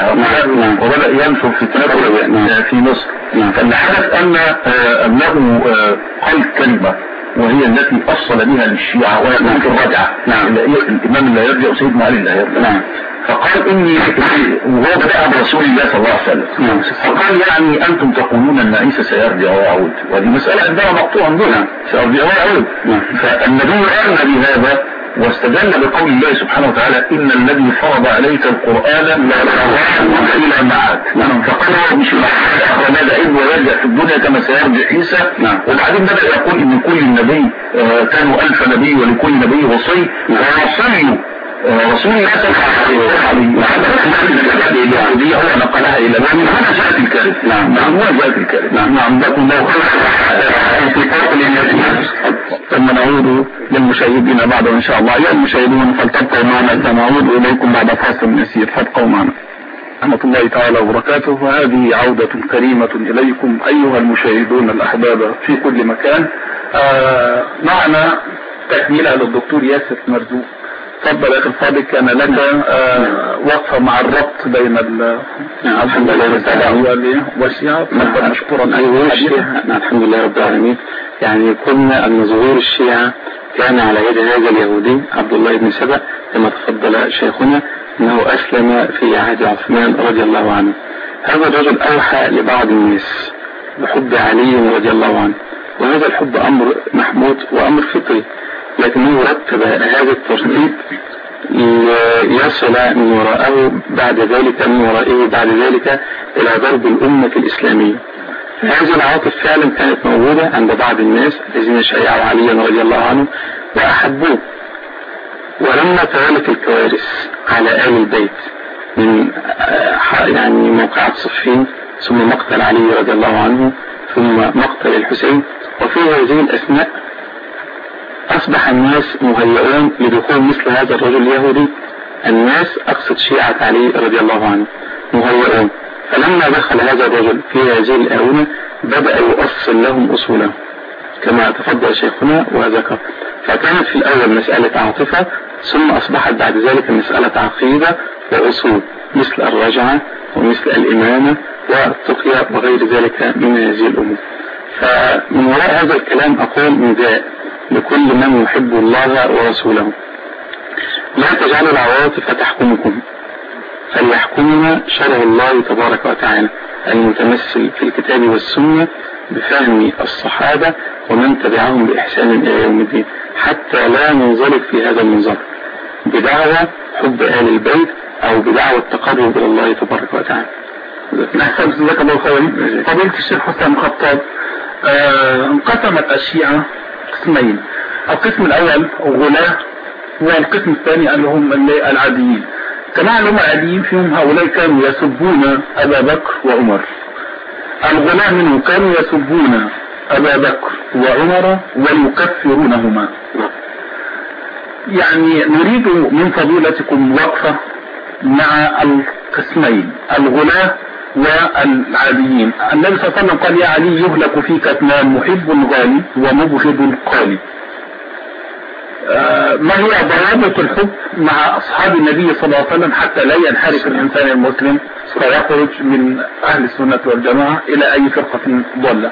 وبدأ ينشر فتنته في مصر، فاللي حدث ان انه قال كلمة وهي التي أصل بها للشيعة وهي ممكن الرجعة، الإمام لا يرجع سيدنا علي لا يرجع، فقال إني وهو بدأ برسول الله صلى الله عليه وسلم، فقال يعني أنتم تقولون أن عيسى سيرجع ويعود، وهذه مسألة عندها مقطوعة عندنا سيرجع ويعود، فالنبي آمن بهذا واستدل بقول الله سبحانه وتعالى إن الذي فرض عليك القرآن لا يرجع إلى معاد، فقال مش ماذا إن ويرجع في الدنيا كما سيرجع عيسى، وبعدين بدأ يقول إن كل النبي كانوا ألف نبي ولكل نبي وصي، ووصي رسول الله صلى الله عليه وسلم اليهودية هو نقلها إلى من هنا جاءت الكلمة، نعم نعم جاءت الكلمة، نعم ذاك الله في فرق للناس. ثم نعود للمشاهدين بعد إن شاء الله. أيها المشاهدون فلتبقوا معنا سنعود إليكم بعد فاصل يسير، فابقوا معنا. رحمة الله تعالى وبركاته. وهذه عودة كريمة إليكم أيها المشاهدون الأحباب في كل مكان. آه معنا تكملة للدكتور ياسر مرزوق. تفضل يا اخي الفاضل، كان لك آه وقفة مع الربط بين الحمد لله والشيعة. تفضل مشكورا. الحمد لله رب العالمين. يعني كنا أن ظهور الشيعة كان على يد هذا اليهودي عبد الله بن سبأ كما تفضل شيخنا أنه أسلم في عهد عثمان رضي الله عنه. هذا الرجل أوحى لبعض الناس بحب علي رضي الله عنه، وهذا الحب أمر محمود وأمر فطري، لكنه رتب هذا الترتيب ليصل من وراءه بعد ذلك من ورائه بعد ذلك إلى ضرب الأمة الإسلامية. هذه العواطف فعلا كانت موجودة عند بعض الناس الذين شيعوا عليا رضي الله عنه وأحبوه. ولما توالت الكوارث على آل البيت من يعني موقعة صفين، ثم مقتل علي رضي الله عنه، ثم مقتل الحسين، وفي هذه الأثناء أصبح الناس مهيئون لدخول مثل هذا الرجل اليهودي. الناس أقصد شيعة علي رضي الله عنه مهيئون، فلما دخل هذا الرجل في هذه الآونة بدأ يؤصل لهم أصولهم كما تفضل شيخنا وذكر. فكانت في الأول مسألة عاطفة، ثم أصبحت بعد ذلك مسألة عقيدة وأصول مثل الرجعة ومثل الإمامة والتقية وغير ذلك من هذه الأمور. فمن وراء هذا الكلام أقول نداء لكل من يحب الله ورسوله: لا تجعلوا العواطف تحكمكم، فليحكمنا شرع الله تبارك وتعالى المتمثل في الكتاب والسنة بفهم الصحابة ومن تبعهم بإحسان إلى يوم الدين، حتى لا ننزلق في هذا المنظر بدعوة حب آل البيت أو بدعوة التقرب إلى الله تبارك وتعالى. نحسن جزاك الله خيرا. فضيلة الشيخ حسام خطاب، آه انقسمت الشيعة قسمين: القسم الأول غلاة، والقسم الثاني اللي هم العاديين. الجماعة اللي هم قاعدين فيهم هؤلاء كانوا يسبون أبا بكر وعمر. الغلاة منهم كانوا يسبون أبا بكر وعمر ويكفرونهما. يعني نريد من فضيلتكم وقفة مع القسمين الغلاة والعاديين. النبي صلى الله عليه وسلم قال يا علي يهلك فيك اثنان محب غالي ومبغض قالي. آه ما هي ضوابط الحب مع أصحاب النبي صلى الله عليه وسلم حتى لا ينحرف الإنسان المسلم فيخرج من أهل السنة والجماعة إلى أي فرقة ضالة؟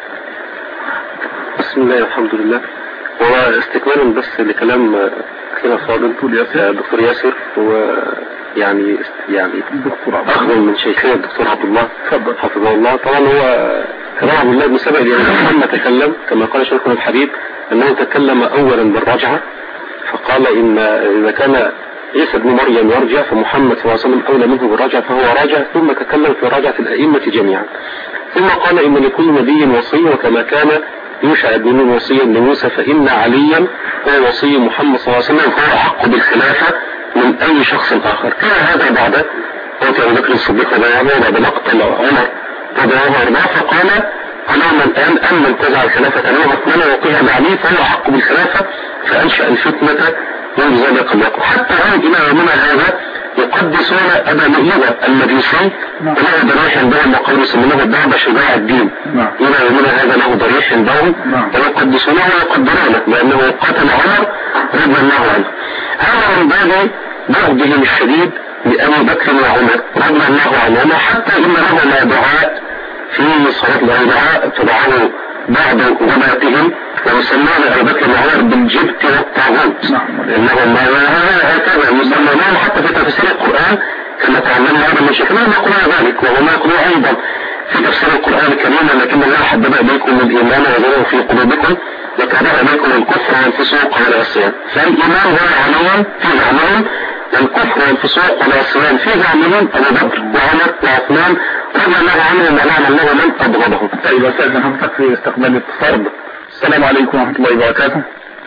بسم الله والحمد لله. هو استكمالا بس لكلام أخينا الفاضل دكتور ياسر، هو يعني يعني أخبر من شيخنا الدكتور عبد الله حفظه الله. طبعا هو كلام عبد الله بن سبأ لما تكلم كما قال شيخنا الحبيب أنه تكلم أولا بالرجعة، فقال إن إذا كان عيسى بن مريم يرجع فمحمد صلى الله عليه وسلم أولى منه بالرجعة فهو راجع، ثم تكلم في رجعة الأئمة جميعا، ثم قال إن لكل نبي وصي، وكما كان يوشع بن نون وصيا لموسى فإن عليا هو وصي محمد صلى الله عليه وسلم فهو أحق بالخلافة من أي شخص آخر. كان هذا بعد موت أبي بكر الصديق رضي الله عنه بمقتل عمر رضي الله عنه، فقال أمام الآن أن انتزع الخلافة أمام عثمان وقيها علي فهو أحق بالخلافة، فأنشأ الفتنة منذ ذلك الوقت. حتى هم إلى يومنا هذا يقدسون أبا مهيبة المجوسي وله ضريح عندهم وقالوا يسمونه باب شجاع الدين. إلى يومنا هذا له ضريح عندهم ويقدسونه ويقدرونه لأنه قتل عمر رضي الله عنه. هذا من باب بغضهم الشديد لأبي بكر وعمر رضي الله عنهما، حتى إن لهما دعاء في صلاة العشاء تدعوه بعد غباتهم ويسمون أبي بكر وعمر بالجبت والطاغوت، لأنهم هكذا يسمونهم حتى في تفسير القرآن كما تعلمنا هذا من شيخنا يقولون ذلك، وهما يقولون أيضا في تفسير القرآن الكريم لكن الله حبب إليكم الإيمان وزرعه في قلوبكم وكره إليكم الكفر والفسوق والعصيان. فالإيمان هو عليهم فيه عليهم، والكفر والفسوق والعصيان فيه عليهم أبو بكر وعمر وعثمان رضي الله عنهم ولعن الله من أبغضهم. طيب أستاذ حضرتك في استقبال الاتصال. السلام عليكم ورحمة الله وبركاته.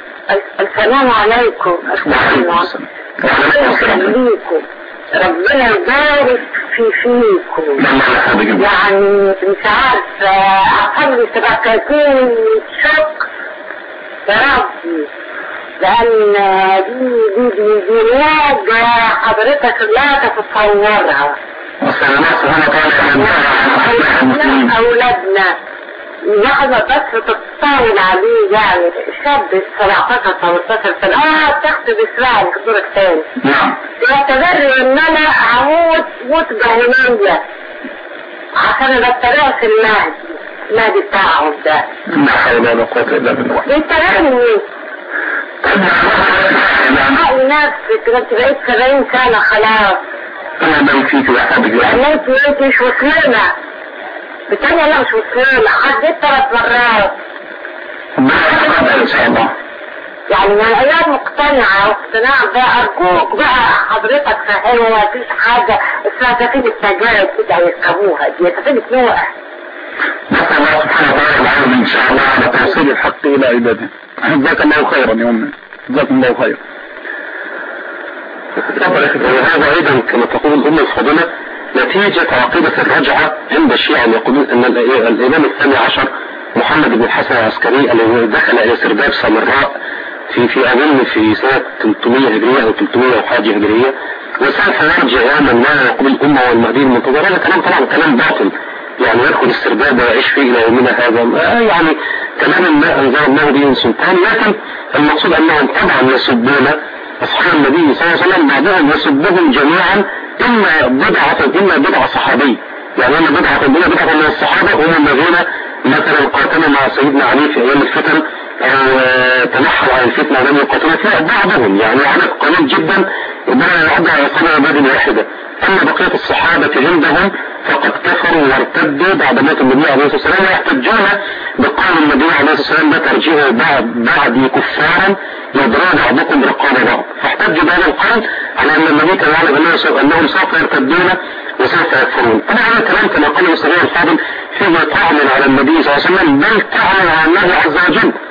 السلام عليكم. وعليكم السلام. يخليكم ربنا يبارك في فيكم. يعني مش عارفة أقل سبعتين شق يا ربي، لأن دي دي دي دي حاجة حضرتك لا تتصورها. أولادنا لحظة بس تتصاول عليه، يعني شاب سبعتاشر ثمانية عشر سنة اه تحت بإسرائيل كدور الثاني يعتبر ان انا هموت موت جهنمية عشان بتريق في المهدي المهدي بتاعهم ده. لا حول ولا قوة الا بالله. بيتريقني حقي نفسك، انت بقيت سبعين سنة خلاص. انا بقيت فيك يا حبيبي. يعني انت انت مش مسلمة بالتالي لا مش مسلمة، حددت ثلاث مرات. ان شاء الله. يعني ما انا مقتنعة واقتناع بقى، ارجوك بقى حضرتك فهموا ما فيش حاجة اسمها سفينة التجارب كده يركبوها دي سفينة نوح. نسأل الله سبحانه وتعالى ان شاء الله على توصيل الحق الى عباده. جزاك الله خيرا يا امي، جزاكم الله خيرا. وهذا ايضا كما تقول الامة الفاضلة نتيجة عقيدة الرجعة عند الشيعة يقولون ان الامام الثاني عشر محمد بن الحسن العسكري الذي دخل الى سرداب سامراء في في اظن في سنة ثلاثمية هجرية او ثلاثمية وحاجة هجرية، وسوف يرجع يوما ما يقول الامة والمهدي المنتظر. هذا كلام طبعا كلام باطل، يعني يدخل السرداب ويعيش فيه الى يومنا هذا، يعني كلام ما انزل الله به من سلطان. لكن المقصود انهم طبعا يسبون اصحاب النبي صلى الله عليه وسلم، بعضهم يسبهم جميعا اما بدعة اما بدعة صحابي، يعني اما بدعة اما بدعة من الصحابة هم الذين مثلا قاتلوا مع سيدنا علي في ايام الفتن او تنحوا عن الفتنة ولم يقاتلوا فيها، بعضهم يعني عدد قليل جدا يبقى يعد على صنع باب واحدة. اما بقية الصحابة عندهم فقد كفروا وارتدوا بعد موت النبي عليه الصلاة والسلام، ويحتجون بقول النبي عليه الصلاة والسلام لا ترجعوا بعد بعدي كفارا يضرب بعضكم رقاب بعض، فاحتجوا بهذا القول على ان النبي كان يعلم انهم سوف يرتدون وسوف يكفرون. طبعا هذا الكلام كما قال المستشار الفاضل فيه طعن على النبي صلى الله عليه وسلم، بل طعن على الله عز وجل،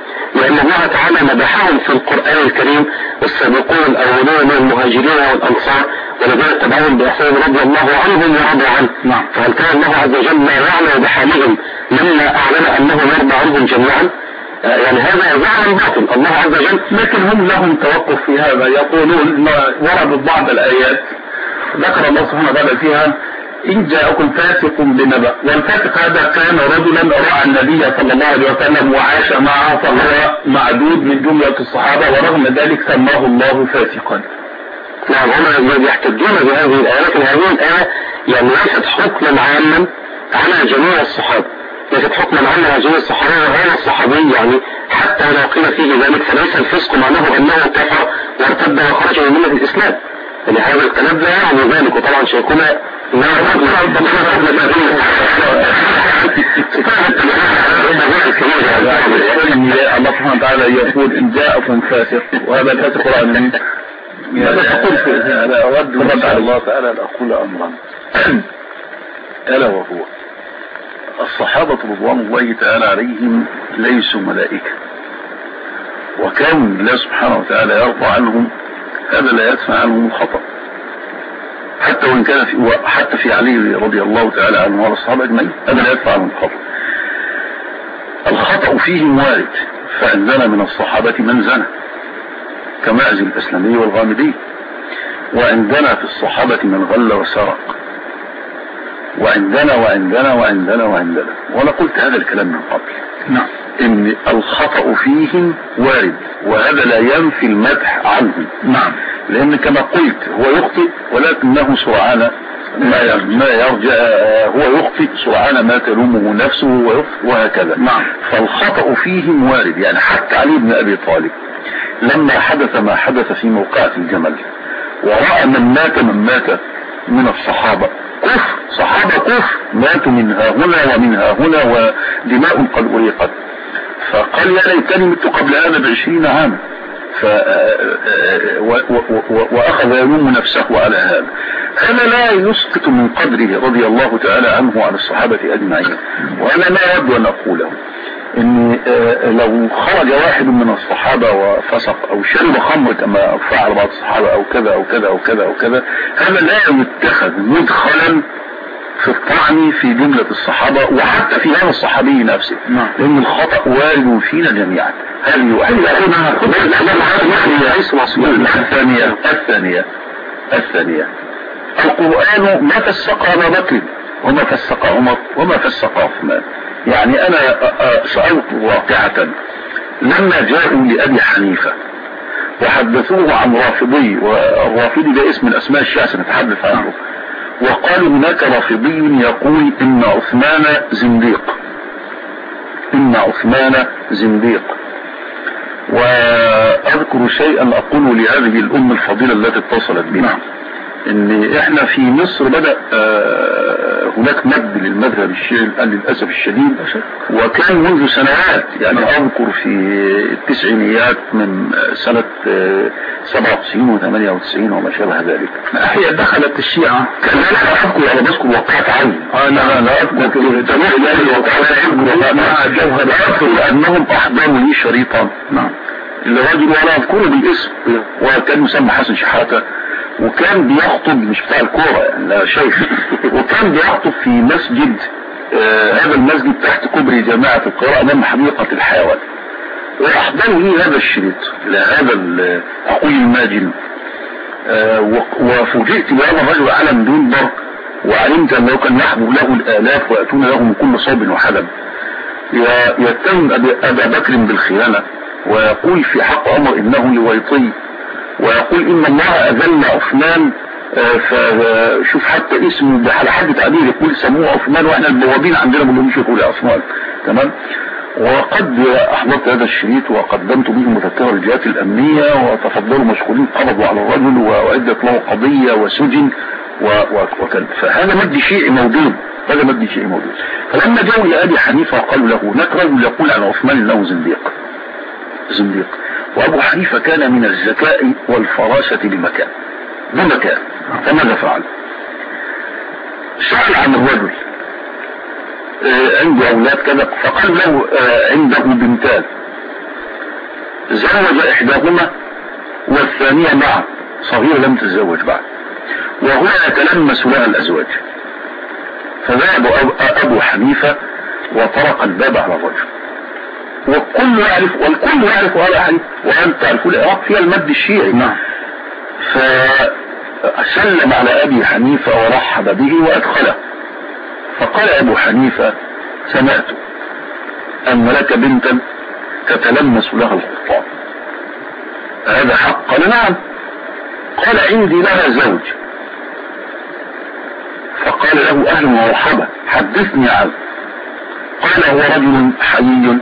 لأن الله تعالى مدحهم في القرآن الكريم والسابقون الأولون من المهاجرين والأنصار والذين تبعهم بإحسان رضي الله عنهم ورضوا عنه. نعم. فهل كان الله عز وجل لا يعلم بحالهم لما أعلن أنه يرضى عنهم جميعا؟ يعني هذا زعم باطل الله عز وجل. لكن هم لهم توقف في هذا، يقولون وردت بعض الآيات ذكر الله سبحانه وتعالى فيها إن جاءكم فاسق بنبأ، والفاسق هذا كان رجلا رأى النبي صلى الله عليه وسلم وعاش معه فهو معدود من جملة الصحابة، ورغم ذلك سماه الله فاسقا. نعم، هم يحتجون بهذه الآيات، لكن هذه الآية يعني ليست حكما عاما على جميع الصحابة، ليست حكما عاما على جميع الصحابة، وهذا الصحابي يعني حتى لو قيل فيه ذلك فليس الفسق معناه أنه كفر وارتد وخرج من ملة الإسلام، يعني هذا الكلام لا يعني ذلك. وطبعا شيخنا لا الله سبحانه وتعالى يقول إن جاءكم فاسق، وهذا الفاسق قرآن ماذا تقول في هذا؟ أود رد على الله تعالى أن أقول أمرا ألا وهو الصحابة رضوان الله تعالى عليهم ليسوا ملائكة، وكان الله سبحانه وتعالى يرضى عنهم هذا لا يدفع عنهم الخطأ، حتى وإن كان في حتى في علي رضي الله تعالى عنه وعلى الصحابة أجمعين هذا لا يدفع عنهم الخطأ. الخطأ فيهم وارد، فعندنا من الصحابة من زنى كمعز الأسلمي والغامدي، وعندنا في الصحابة من غل وسرق، وعندنا وعندنا وعندنا وعندنا وأنا قلت هذا الكلام من قبل. نعم. إن الخطأ فيهم وارد، وهذا لا ينفي المدح عنهم. نعم. لأن كما قلت هو يخطئ ولكنه سرعان ما يرجع، هو يخطئ سرعان ما تلومه نفسه وهكذا. نعم. فالخطأ فيهم وارد، يعني حتى علي بن أبي طالب لما حدث ما حدث في موقعة الجمل ورأى من مات من مات من الصحابة كفر، صحابة كفر ماتوا منها هنا ومنها هنا ودماء قد أريقت، فقال يا ليتني مت قبل هذا بعشرين عاما، ف وأخذ يلوم نفسه على هذا. هذا لا يسقط من قدره رضي الله تعالى عنه وعن الصحابة أجمعين. وأنا ما أود أن أقوله إن لو خرج واحد من الصحابة وفسق أو شرب خمر كما فعل بعض الصحابة أو كذا أو كذا أو كذا أو كذا، هذا لا يتخذ مدخلا في الطعن في جملة الصحابة وحتى في هذا الصحابي نفسه، لأن الخطأ وارد فينا جميعا. هذه واحدة. الثانية الثانية الثانية القرآن ما فسق أبا بكر وما فسق عمر وما فسق عثمان. يعني أنا سألت واقعة لما جاءوا لأبي حنيفة وحدثوه عن رافضي، والرافضي ده اسم من أسماء الشيعة سنتحدث عنه، وقالوا هناك رافضي يقول إن عثمان زنديق، إن عثمان زنديق. وأذكر شيئا أقوله لهذه الأم الفضيلة التي اتصلت بنا، إن إحنا في مصر بدأ هناك مد للمذهب الشيعي للأسف الشديد، وكان منذ سنوات، يعني أذكر في التسعينيات من سنة سبعة وتسعين وثمانية وتسعين وما شابه ذلك. هي دخلت الشيعة، كان لا أذكر، أنا بذكر وقعت عني. أنا لا أذكر جميع الله وقعت لأنهم أحضروا لي شريطا لرجل ولا أذكره بالاسم، وكان يسمى حسن شحاتة، وكان بيخطب مش بتاع الكورة يعني لا شيخ، وكان بيخطب في مسجد آه هذا المسجد تحت كوبري جامعة القاهرة أمام حديقة الحيوان، وأحضروا لي هذا الشريط لهذا أخوي الماجن، آه وفوجئت بهذا الرجل على منبر، وعلمت أنه كان يحبو له الآلاف ويأتون له من كل صوب وحلب، يتهم أبا بكر بالخيانة، ويقول في حق عمر إنه لويطي، ويقول إن الله أذل عثمان، فشوف حتى اسمه على حد تعبير يقول سموه عثمان واحنا البوابين عندنا بنقول مش يقول عثمان. تمام. وقد أحضرت هذا الشريط وقدمت به مذكرة الجهات الأمنية، وتفضلوا مشغولين قبضوا على الرجل وأعدت له قضية وسجن وكذا. فهذا مد شيعي موجود، هذا مد شيعي موجود. فلما جاءوا لأبي حنيفة قالوا له هناك رجل يقول عن عثمان انه زنديق زنديق وأبو حنيفة كان من الذكاء والفراسة بمكان بمكان فماذا فعل؟ سأل عن الرجل عنده أولاد كذا، فقال له عنده بنتان، زوج إحداهما والثانية معه صغيرة لم تتزوج بعد، وهو يتلمس لها الأزواج. فذهب أبو حنيفة وطرق الباب على الرجل، والكل يعرف والكل يعرف هذا الحديث، وأنت تعرفوا العراق فيها المد الشيعي. نعم. فسلم على أبي حنيفة ورحب به وأدخله. فقال أبو حنيفة: سمعت أن لك بنتا تتلمس لها الخطاب، هذا حق؟ قال: نعم. قال: عندي لها زوج. فقال له: أهلا ومرحبا، حدثني عنه. قال: هو رجل حيي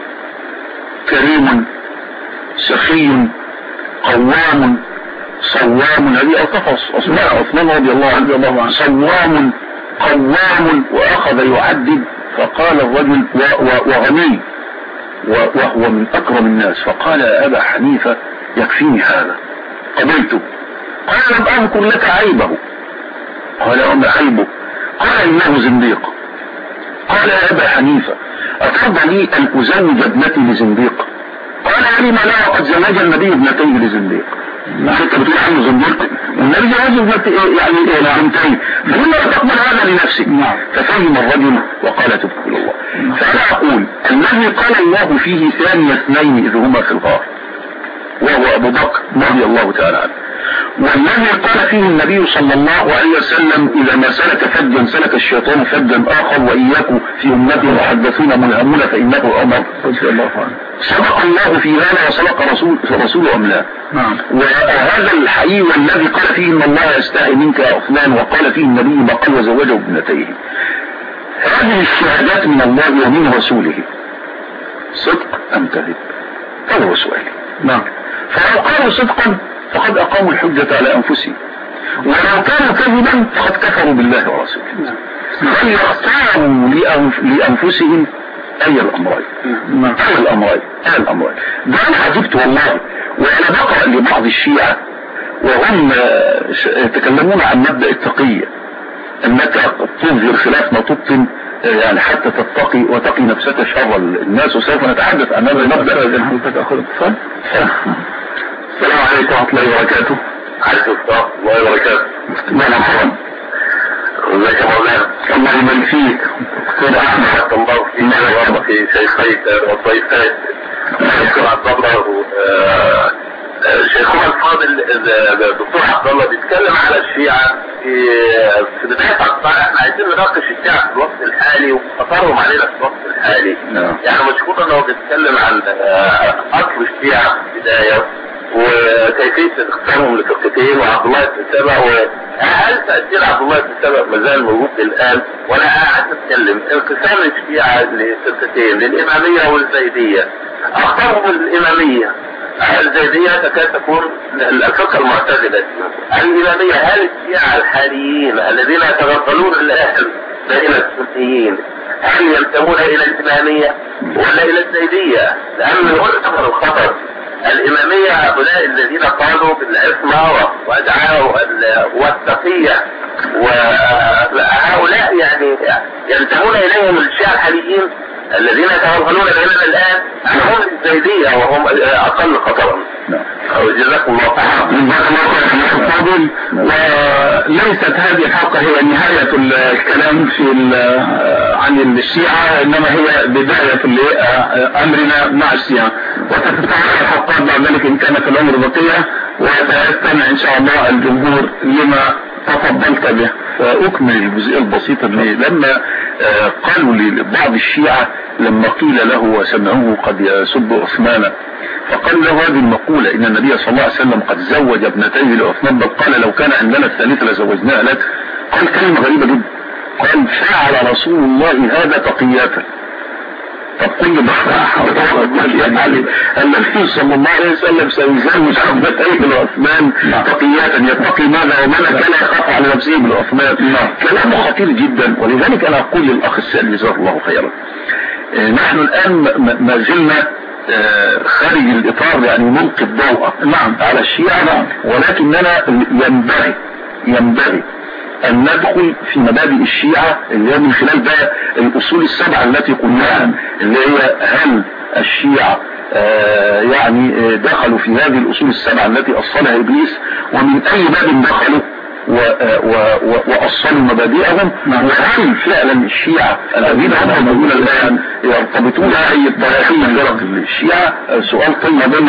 كريم سخي قوام صوام. هذه أوصف أسماء عثمان رضي الله عنه، صوام قوام. وأخذ يعدد. فقال الرجل: وغني وهو من أكرم الناس. فقال: يا أبا حنيفة يكفيني هذا، قبلته. قال: لم أذكر لك عيبه. قال: وما عيبه؟ قال: إنه زنديق. قال: يا أبا حنيفة أترضى لي أن أزوج ابنتي لزنديق؟ قال: لما لا، وقد زوج النبي ابنتيه لزنديق. انت بتقول عنه زنديق، والنبي زوج ابنتي يعني بنتين، فلما تقبل هذا لنفسك؟ ففهم الرجل وقال: تبت إلى الله. فأنا أقول الذي قال الله فيه ثاني اثنين إذ هما في الغار وهو أبو بكر رضي الله تعالى عنه، والذي قال فيه النبي صلى الله عليه وسلم: إذا ما سلك فجا سلك الشيطان فجا آخر، وإياكم في أمتي محدثون ملهمون فإنه عمر رضي الله عنه. صدق الله في هذا وصدق رسول رسوله أم لا؟ نعم. وهذا الحقيقي والذي قال فيه إن الله يستحي منك يا عثمان، وقال فيه النبي ما قال وزوجه ابنتيه. هذه الشهادات من الله ومن رسوله صدق أم كذب؟ هذا هو سؤالي. نعم. فلو قالوا صدقا فقد أقاموا الحجة على أنفسهم، ولو كانوا كذبا فقد كفروا بالله ورسوله. فليختاروا لأنفسهم أي الأمرين. أي الأمرين أي الأمرين ده أنا عجبت والله. وأنا بقرأ لبعض الشيعة وهم يتكلمون عن مبدأ التقية، أنك تظهر خلاف ما تبطن يعني حتى تتقي وتقي نفسك شر الناس، وسوف نتحدث عن هذا المبدأ. السلام عليكم ورحمة الله وبركاته. عليكم السلام الله وبركاته. مرحبا. ازيك يا مولانا؟ الله يبارك فيك. دكتور احمد الله فيك وفي شيخيك وضيفيك الدكتور عبد الله شيخنا الفاضل الدكتور عبد الله بيتكلم على الشيعة في في بداية عقبها. احنا عايزين نناقش الشيعة في الوقت الحالي وخطرهم علينا في الوقت الحالي. يعني مشكور انه بيتكلم عن اصل الشيعة في البداية وكيفية اختيارهم لفرقتين وعبد الله بن سبع، وهل تأثير عبد الله بن سبع مازال موجود الآن؟ وأنا قاعد أتكلم انقسام الشيعة لفرقتين، للإمامية والزيدية. أختارهم الإمامية. الزيدية تكاد تكون الفرقة المعتزلة. الإمامية، هل الشيعة الحاليين الذين يتغفلون الأهل بين السنيين هل ينتمون إلى الإمامية ولا إلى الزيدية؟ لأن هنا الخطر. الإمامية هؤلاء الذين قالوا بالعصمة وادعوا والتقية، وهؤلاء يعني ينتمون إليهم الشيعة الحاليين الذين يتوغلون بيننا الآن هم الزيدية وهم أقل خطرا. جزاكم الله خيرا. وليست هذه الحلقة هي نهاية الكلام في عن الشيعة، إنما هي بداية أمرنا مع الشيعة، وتتفتح الحلقات بعد ذلك إن كانت الأمر بقية، وسيستمع إن شاء الله الجمهور لما تفضلت به. فأكمل الجزئية البسيطة لما قالوا لبعض الشيعة لما قيل له وسمعوه قد يسب عثمان، فقال له هذه المقولة إن النبي صلى الله عليه وسلم قد زوج ابنتيه لعثمان، بل قال لو كان عندنا الثالثة لزوجناها لك. قال كلمة غريبة جدا، قال فعل رسول الله هذا تقياتا. طب كل يعني النبي صلى الله عليه وسلم سيزوج ابنتيه لعثمان تقياتا، يتقي ماذا وماذا كان يخاف على نفسه بالعثمان. كلامه خطير جدا. ولذلك انا اقول للاخ السائل جزاه الله خيرا، نحن الان ما زلنا خارج الاطار، يعني نلقي الضوء نعم على الشيعة، ولكننا ينبغي ينبغي أن ندخل في مبادئ الشيعة اللي هي من خلال بقى الأصول السبعة التي قلناها، اللي هي هل الشيعة آه يعني دخلوا في هذه الأصول السبعة التي أصلها إبليس، ومن أي باب دخلوا وأصلوا مبادئهم. وهل فعلا الشيعة الذين هم موجودون الآن يرتبطون أي طرفين من درجة الشيعة؟ سؤال قلنا بين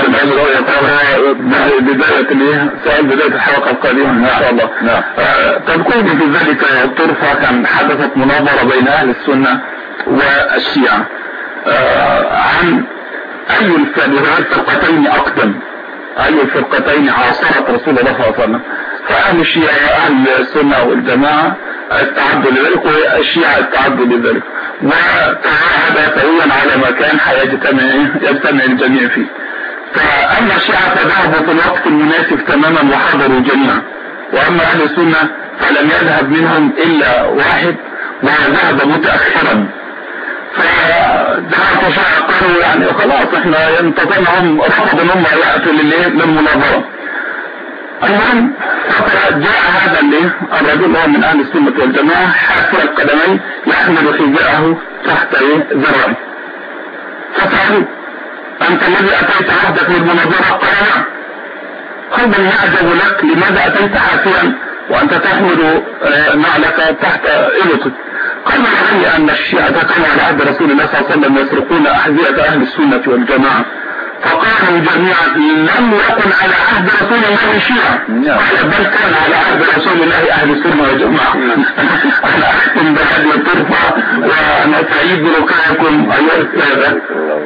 بداية سؤال بداية الحلقة القادمة إن شاء الله. نعم. تذكرني في ذلك الطرفة كان حدثت مناظرة بين أهل السنة والشيعة عن أي الفرقتين أقدم، أي الفرقتين عاصرت رسول الله صلى الله عليه وسلم. فأهل الشيعة أهل السنة والجماعة استعدوا لذلك، والشيعة استعدوا لذلك، وتعاهد سويا على مكان حيجتمع يجتمع الجميع فيه. فأما الشيعة فذهبوا في الوقت المناسب تماما وحضروا جميعا، وأما أهل السنة فلم يذهب منهم إلا واحد وذهب متأخرا. فذهبوا الشيعة قالوا يعني خلاص احنا انتظرناهم رفضوا ان هم يأتوا للمناظرة. المهم جاء هذا اللي الرجل هو من اهل السنة والجماعة حافر القدمين يحمل حذاءه تحت ذراعه، فسألوا انت الذي اتيت عهدك للمناظرة؟ قال نعم. قال بل نعجب لك، لماذا اتيت حافرا وانت تحمل نعلك تحت ابطك؟ قال لي ان الشيعة كانوا على عهد رسول الله صلى الله عليه وسلم يسرقون احذية اهل السنة والجماعة، فقالوا جميعا لم يكن على عهد رسول الله الشيعة، بل كان على عهد رسول الله اهل السنة والجماعة. انا اختم بهذه الطرفة وانا سعيد بركائكم ايها السادة.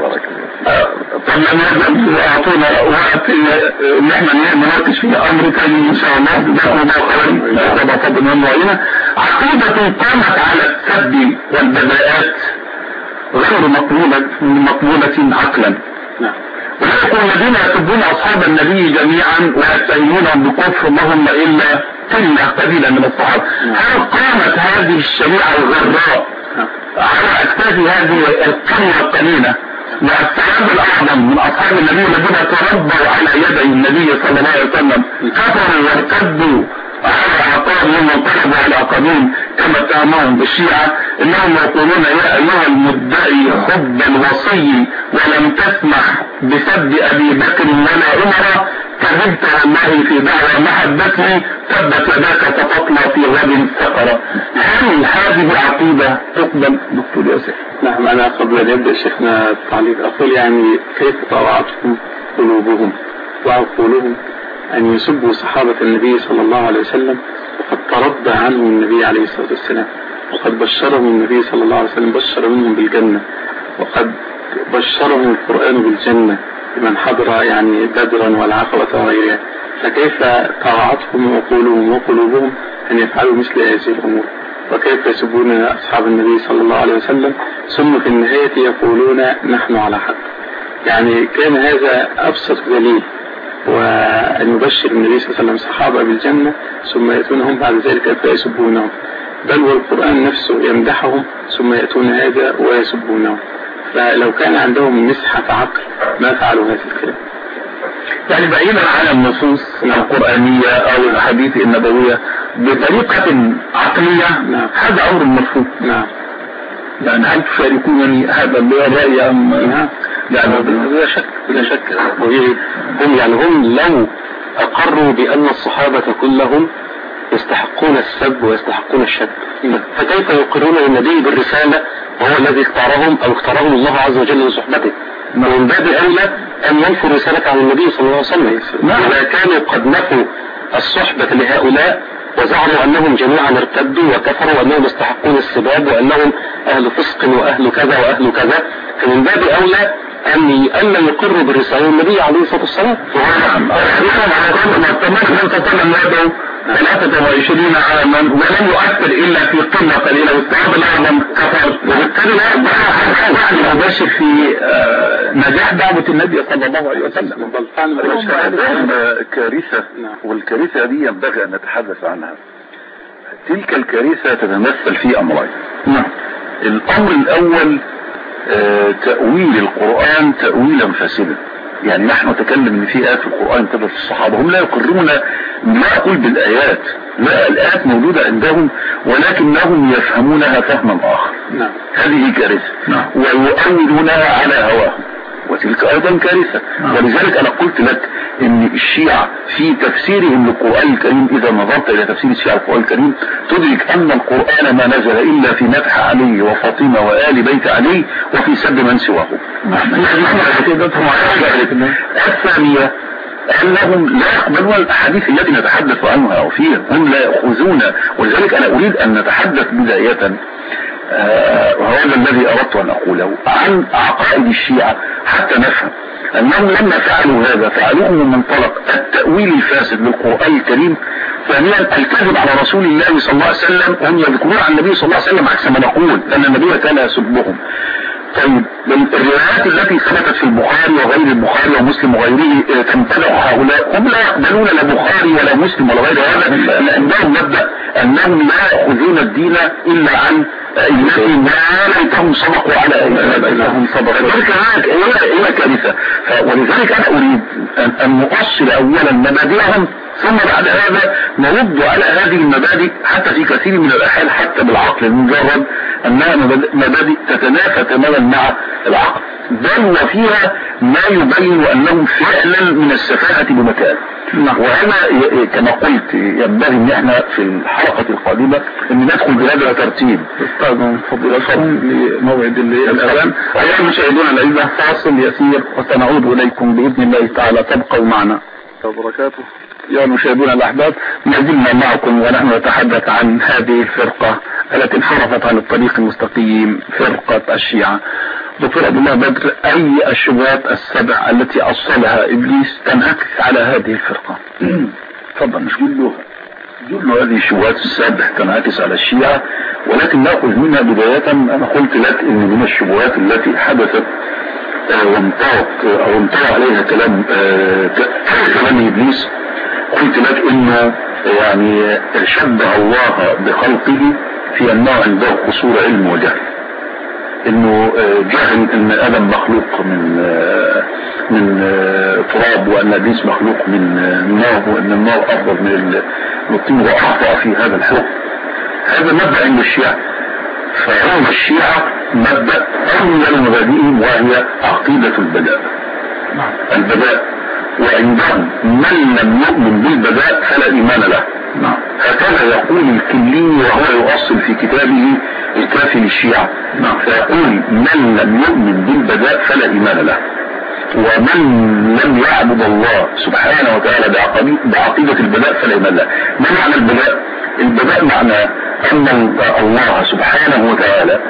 طبعا لازم يعطونا وقت ان احنا نناقش في امر ثاني ان شاء الله. جزاكم الله خيرا. طبعا فضل من وعينا. عقيدة قامت على السب والبذاءات غير مقبولة مقبولة عقلا. ويقول الذين يسبون اصحاب النبي جميعا ويتهمونهم بكفر اللهم الا قلة قليلا من الصحابة. هل قامت هذه الشريعة الغراء على اكتاف هذه القلة القليلة والسلام الاعظم من اصحاب النبي الذين تربوا على يدي النبي صلى الله عليه وسلم كفروا وارتدوا على عقابهم وانقلبوا على عقابهم كما اتهمهم بالشيعة انهم يقولون يا ايها المدعي حب الوصي ولم تسمح بسب ابي بكر ولا عمر كذبت والله في دعوى محبته تبت يداك فتطلع في غد سقرا. هل هذه العقيدة تقبل دكتور يوسف؟ نعم. انا قبل ان يبدأ شيخنا التعليق اقول يعني كيف طوعتهم قلوبهم وعقولهم أن يسبوا صحابة النبي صلى الله عليه وسلم وقد ترضى عنهم النبي عليه الصلاة والسلام، وقد بشرهم النبي صلى الله عليه وسلم بشر منهم بالجنة، وقد بشرهم القرآن بالجنة لمن حضر يعني بدرا والعقبة وغيرها. فكيف طاعتهم وقولهم وقلوبهم أن يفعلوا مثل هذه الأمور؟ وكيف يسبون أصحاب النبي صلى الله عليه وسلم ثم في النهاية يقولون نحن على حق؟ يعني كان هذا أبسط دليل، وأن يبشر النبي صلى الله عليه وسلم صحابة بالجنة ثم يأتونهم بعد ذلك فيسبونهم، بل والقرآن نفسه يمدحهم ثم يأتون هذا ويسبونهم. فلو كان عندهم مسحة عقل ما فعلوا هذا الكلام. يعني بعيدا عن النصوص القرآنية أو الحديث النبوية بطريقة عقلية، نعم. هذا أمر مرفوض. نعم. يعني هل تشاركونني هذا الرأي أم؟ نعم. يعني بلا شك بلا شك هم يعني هم لو أقروا بأن الصحابة كلهم يستحقون السب ويستحقون الشد، فكيف يقرون النبي بالرسالة وهو الذي اختارهم أو اختارهم الله عز وجل لصحبته؟ ومن باب أولى أن ينفوا رسالة عن النبي صلى الله عليه وسلم. إذا كانوا قد نفوا الصحبة لهؤلاء وزعموا أنهم جميعا ارتدوا وكفروا وأنهم يستحقون السباب وأنهم أهل فسق وأهل كذا وأهل كذا، فمن باب أولى أن أن يقروا بالرسالة النبي عليه الصلاة والسلام. ثلاثة وعشرين عاما ولم يؤثر إلا في قلة قليلة، والصحابة الأعظم كفر، وبالتالي لا يعني مباشر في نجاح دعوة النبي صلى الله عليه وسلم. كارثة، والكارثة دي ينبغي أن نتحدث عنها. تلك الكارثة تتمثل في أمرين. الأمر الأول تأويل القرآن تأويلا فاسدا. يعني نحن نتكلم ان في آيات في القرآن تبت الصحابة، هم لا يقرون ما أقول بالآيات، لا الآيات موجودة عندهم ولكنهم يفهمونها فهما آخر. نعم. هذه كارثة. نعم. ويؤولونها على هواهم، وتلك ايضا كارثة. ولذلك انا قلت لك ان الشيعة في تفسيرهم للقرآن الكريم، اذا نظرت الى تفسير الشيعة للقرآن الكريم تدرك ان القرآن ما نزل الا في مدح علي وفاطمة وآل بيت علي وفي سب من سواه. الثانية أنهم لا يقبلون الأحاديث التي نتحدث عنها أو فيها، هم لا يأخذون. ولذلك أنا أريد أن نتحدث بداية آه وهذا الذي أردت أن أقوله عن عقائد الشيعة حتى نفهم أنهم لما فعلوا هذا فعلوه من منطلق التأويل الفاسد للقرآن الكريم. ثانيا الكذب على رسول الله صلى الله عليه وسلم، وهم يذكرون عن النبي صلى الله عليه وسلم عكس ما نقول، لأن النبي كان يسبهم. طيب الروايات التي ثبتت في البخاري وغير البخاري ومسلم وغيره تمتنع هؤلاء، هم لا يقبلون لا بخاري ولا مسلم ولا غير هذا، لأنهم مبدأ أنهم لا يأخذون الدين إلا عن أئمتهم ما ليتهم صدقوا على أئمتهم صدقوا. هي كارثة. ولذلك أنا أريد أن نؤصل أولا مبادئهم، ثم بعد هذا نرد على هذه المبادئ حتى في كثير من الأحيان حتى بالعقل المجرد أنها مبادئ تتنافى تماما مع العقل، بل وفيها ما يبين أنهم فعلا من السفاهة بمكان. وأنا كما قلت ينبغي أن احنا في الحلقة القادمة أن ندخل بهذا الترتيب. أستاذ فضيلتكم لموعد الأذان. أيها المشاهدون الأعزاء، فاصل يسير وسنعود إليكم بإذن الله تعالى، تبقوا معنا وبركاته. يا المشاهدون الأحباب، ما زلنا معكم ونحن نتحدث عن هذه الفرقة التي انحرفت عن الطريق المستقيم، فرقة الشيعة. دكتور عبد الله بدر، أي الشبهات السبع التي أصلها إبليس تنعكس على هذه الفرقة؟ تفضل. مش كلها جل هذه الشبهات السبع تنعكس على الشيعة، ولكن نأخذ منها بداية. أنا قلت لك إن من الشبهات التي حدثت وانطلق أو انطلق عليها كلام كلام إبليس، قلت لك إنه يعني شبه الله بخلقه في أنه عنده قصور علم وجهل، انه جهل ان ادم مخلوق من من تراب، وان ابليس مخلوق من نار، وان النار افضل من الطين، واخطأ في هذا الحكم. هذا مبدأ عند الشيعة. فعند الشيعة مبدأ اول مبادئهم وهي عقيدة البداء، البداء. وعندهم من لم يؤمن بالبداء فلا ايمان له. هكذا يقول الكلي وهو يؤصل في كتابه الكافي للشيعة. فيقول من لم يؤمن بالبداء فلا ايمان له، ومن لم يعبد الله سبحانه وتعالى بعقيدة البداء فلا ايمان له. ما معنى البداء؟ البداء معناه ان الله سبحانه وتعالى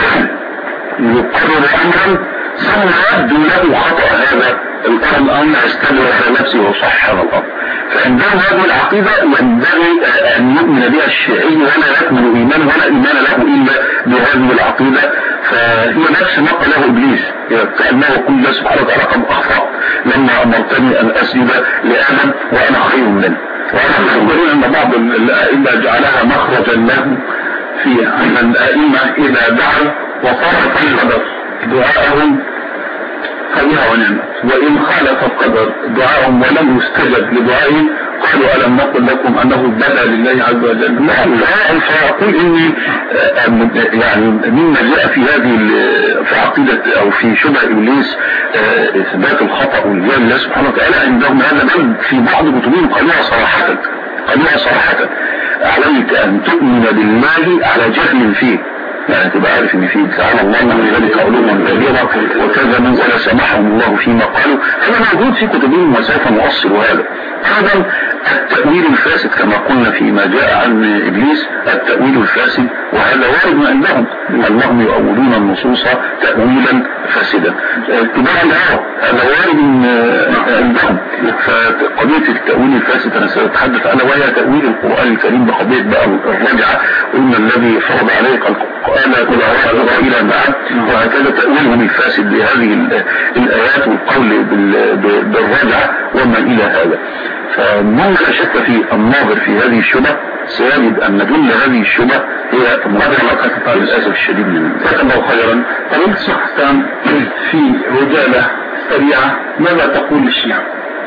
يقرر امرا ثم يبدو له خطأ هذا الامر يستمر على نفسه ويصحح هذا الامر. فعندهم هذه العقيدة ينبغي ان يؤمن بها الشيعي، ولا يكمل ايمان ولا ايمان له الا بهذه العقيدة. فهي نفس ما قاله ابليس، كأنه يقول الله سبحانه وتعالى قد اخطأ لما امرتني ان اسجد لادم وانا خير منه. وانا يقولون ان بعض الائمة جعلها مخرجا له في ان الائمة اذا دعوا وصارت القدر دعاءهم خيرها ونعمة، وإن خالف القدر دعاءهم ولم يستجب لدعائهم قالوا ألم نقل لكم أنه بدا لله عز وجل. فأقول إني يعني مما جاء في هذه في عقيدة أو في شبه إبليس إثبات الخطأ والجهل لله سبحانه وتعالى، عندهم هذا بل في بعض كتبهم قالوها صراحة قالوها صراحة عليك أن تؤمن بالله على جهل فيه، يعني تبقى عارف ان فيه تعالى الله من ذلك علوما كبيرة وكذا من ولا سمحهم الله فيما قالوا. هذا موجود في كتبهم وسوف نؤصل هذا. هذا التأويل الفاسد كما قلنا فيما جاء عن إبليس، التأويل الفاسد، وهذا وارد عندهم أنهم يؤولون النصوص تأويلا فاسدا اتباعا لهذا، هذا وارد عندهم. فقضية التأويل الفاسد أنا سأتحدث عنها، وهي تأويل القرآن الكريم بقضية بقى الرجعة، وإن الذي فرض عليك القرآن كل أراد إلى معه، وهكذا تأويلهم الفاسد لهذه الآيات والقول بالرجعة وما إلى هذا. فمن لا شك في الناظر في هذه الشبه سيجد أن جل هذه الشبه هي مدرسة للأسف الشديد من جزاك الله خيرا. طبعا الشيخ حسام في رجالة سريعة ماذا تقول للشيعة؟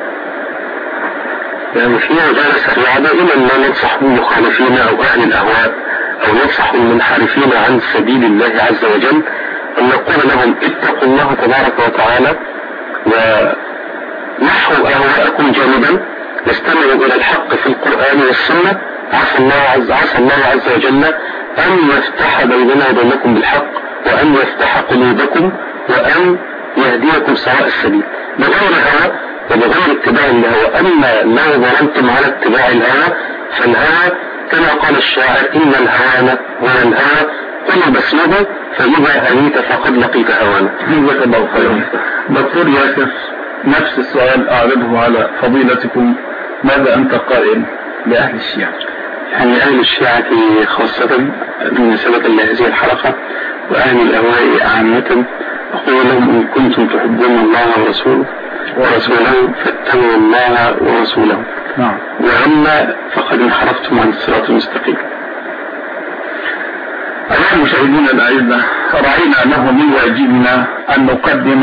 يعني في رجالة سريعة دائما ما ننصح بالمخالفين أو أهل الأهواء أو ننصح المنحرفين عن سبيل الله عز وجل أن نقول لهم اتقوا الله تبارك وتعالى ونحو أهواءكم جانبا نستمع إلى الحق في القرآن والسنة. عسى الله عز, عسى الله عز وجل أن يفتح بيننا وبينكم بالحق، وأن يفتح قلوبكم، وأن يهديكم سواء السبيل بغير هوى وبغير اتباع الهوى. أما لو ظلمتم على اتباع الهوى فالهوى كما قال الشاعر إن الهوان هو الهوى قل بسمه فإذا هنيت فقد لقيت هوانا. جزاك الله خيرا. دكتور ياسر، نفس السؤال أعرضه على فضيلتكم، ماذا أنت قائل لأهل الشيعة؟ يعني أهل الشيعة خاصة بالنسبة لهذه الحلقة وأهل الأهواء عامة أقول لهم إن كنتم تحبون الله ورسوله ورسوله فاتبعوا الله ورسوله، نعم. وأما فقد انحرفتم عن الصراط المستقيم. أيها المشاهدين الأعزاء، رأينا أنه من واجبنا أن نقدم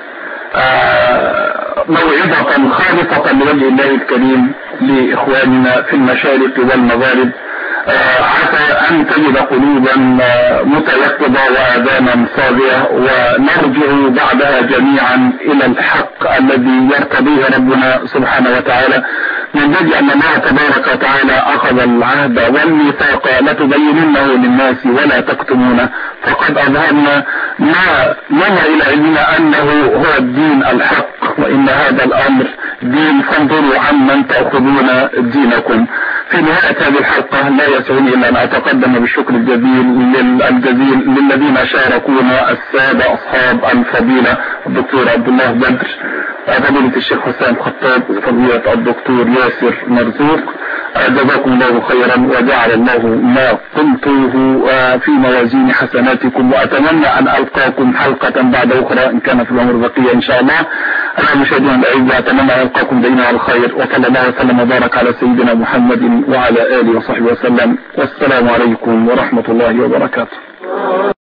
موعظة خالصة لوجه الله الكريم لإخواننا في المشارق والمغارب. عسى أن تجد قلوبا متيقظة وآذانا صاغية، ونرجع بعدها جميعا إلى الحق الذي يرتضيه ربنا سبحانه وتعالى. ننبغي أن الله تبارك وتعالى أخذ العهد والميثاق لتبيننه للناس ولا تكتمونه، فقد أظهرنا ما لنا إلى علمنا أنه هو الدين الحق، وإن هذا الأمر دين، فانظروا عمن تأخذون دينكم. في نهاية هذه الحلقة لا يسعني إلا أن أتقدم بالشكر الجزيل الجزيل للذين شاركونا، السادة أصحاب الفضيلة الدكتور عبد الله بدر، فضيلة الشيخ حسام خطاب، فضيلة الدكتور ياسر مرزوق. جزاكم الله خيرا وجعل الله ما قلته في موازين حسناتكم، وأتمنى أن ألقاكم حلقة بعد أخرى إن كان في الأمر بقية إن شاء الله. أنا المشاهدين الأعزاء أتمنى أن ألقاكم دائما على الخير، وصلى الله وسلم وبارك على سيدنا محمد وعلى آله وصحبه وسلم، والسلام عليكم ورحمة الله وبركاته.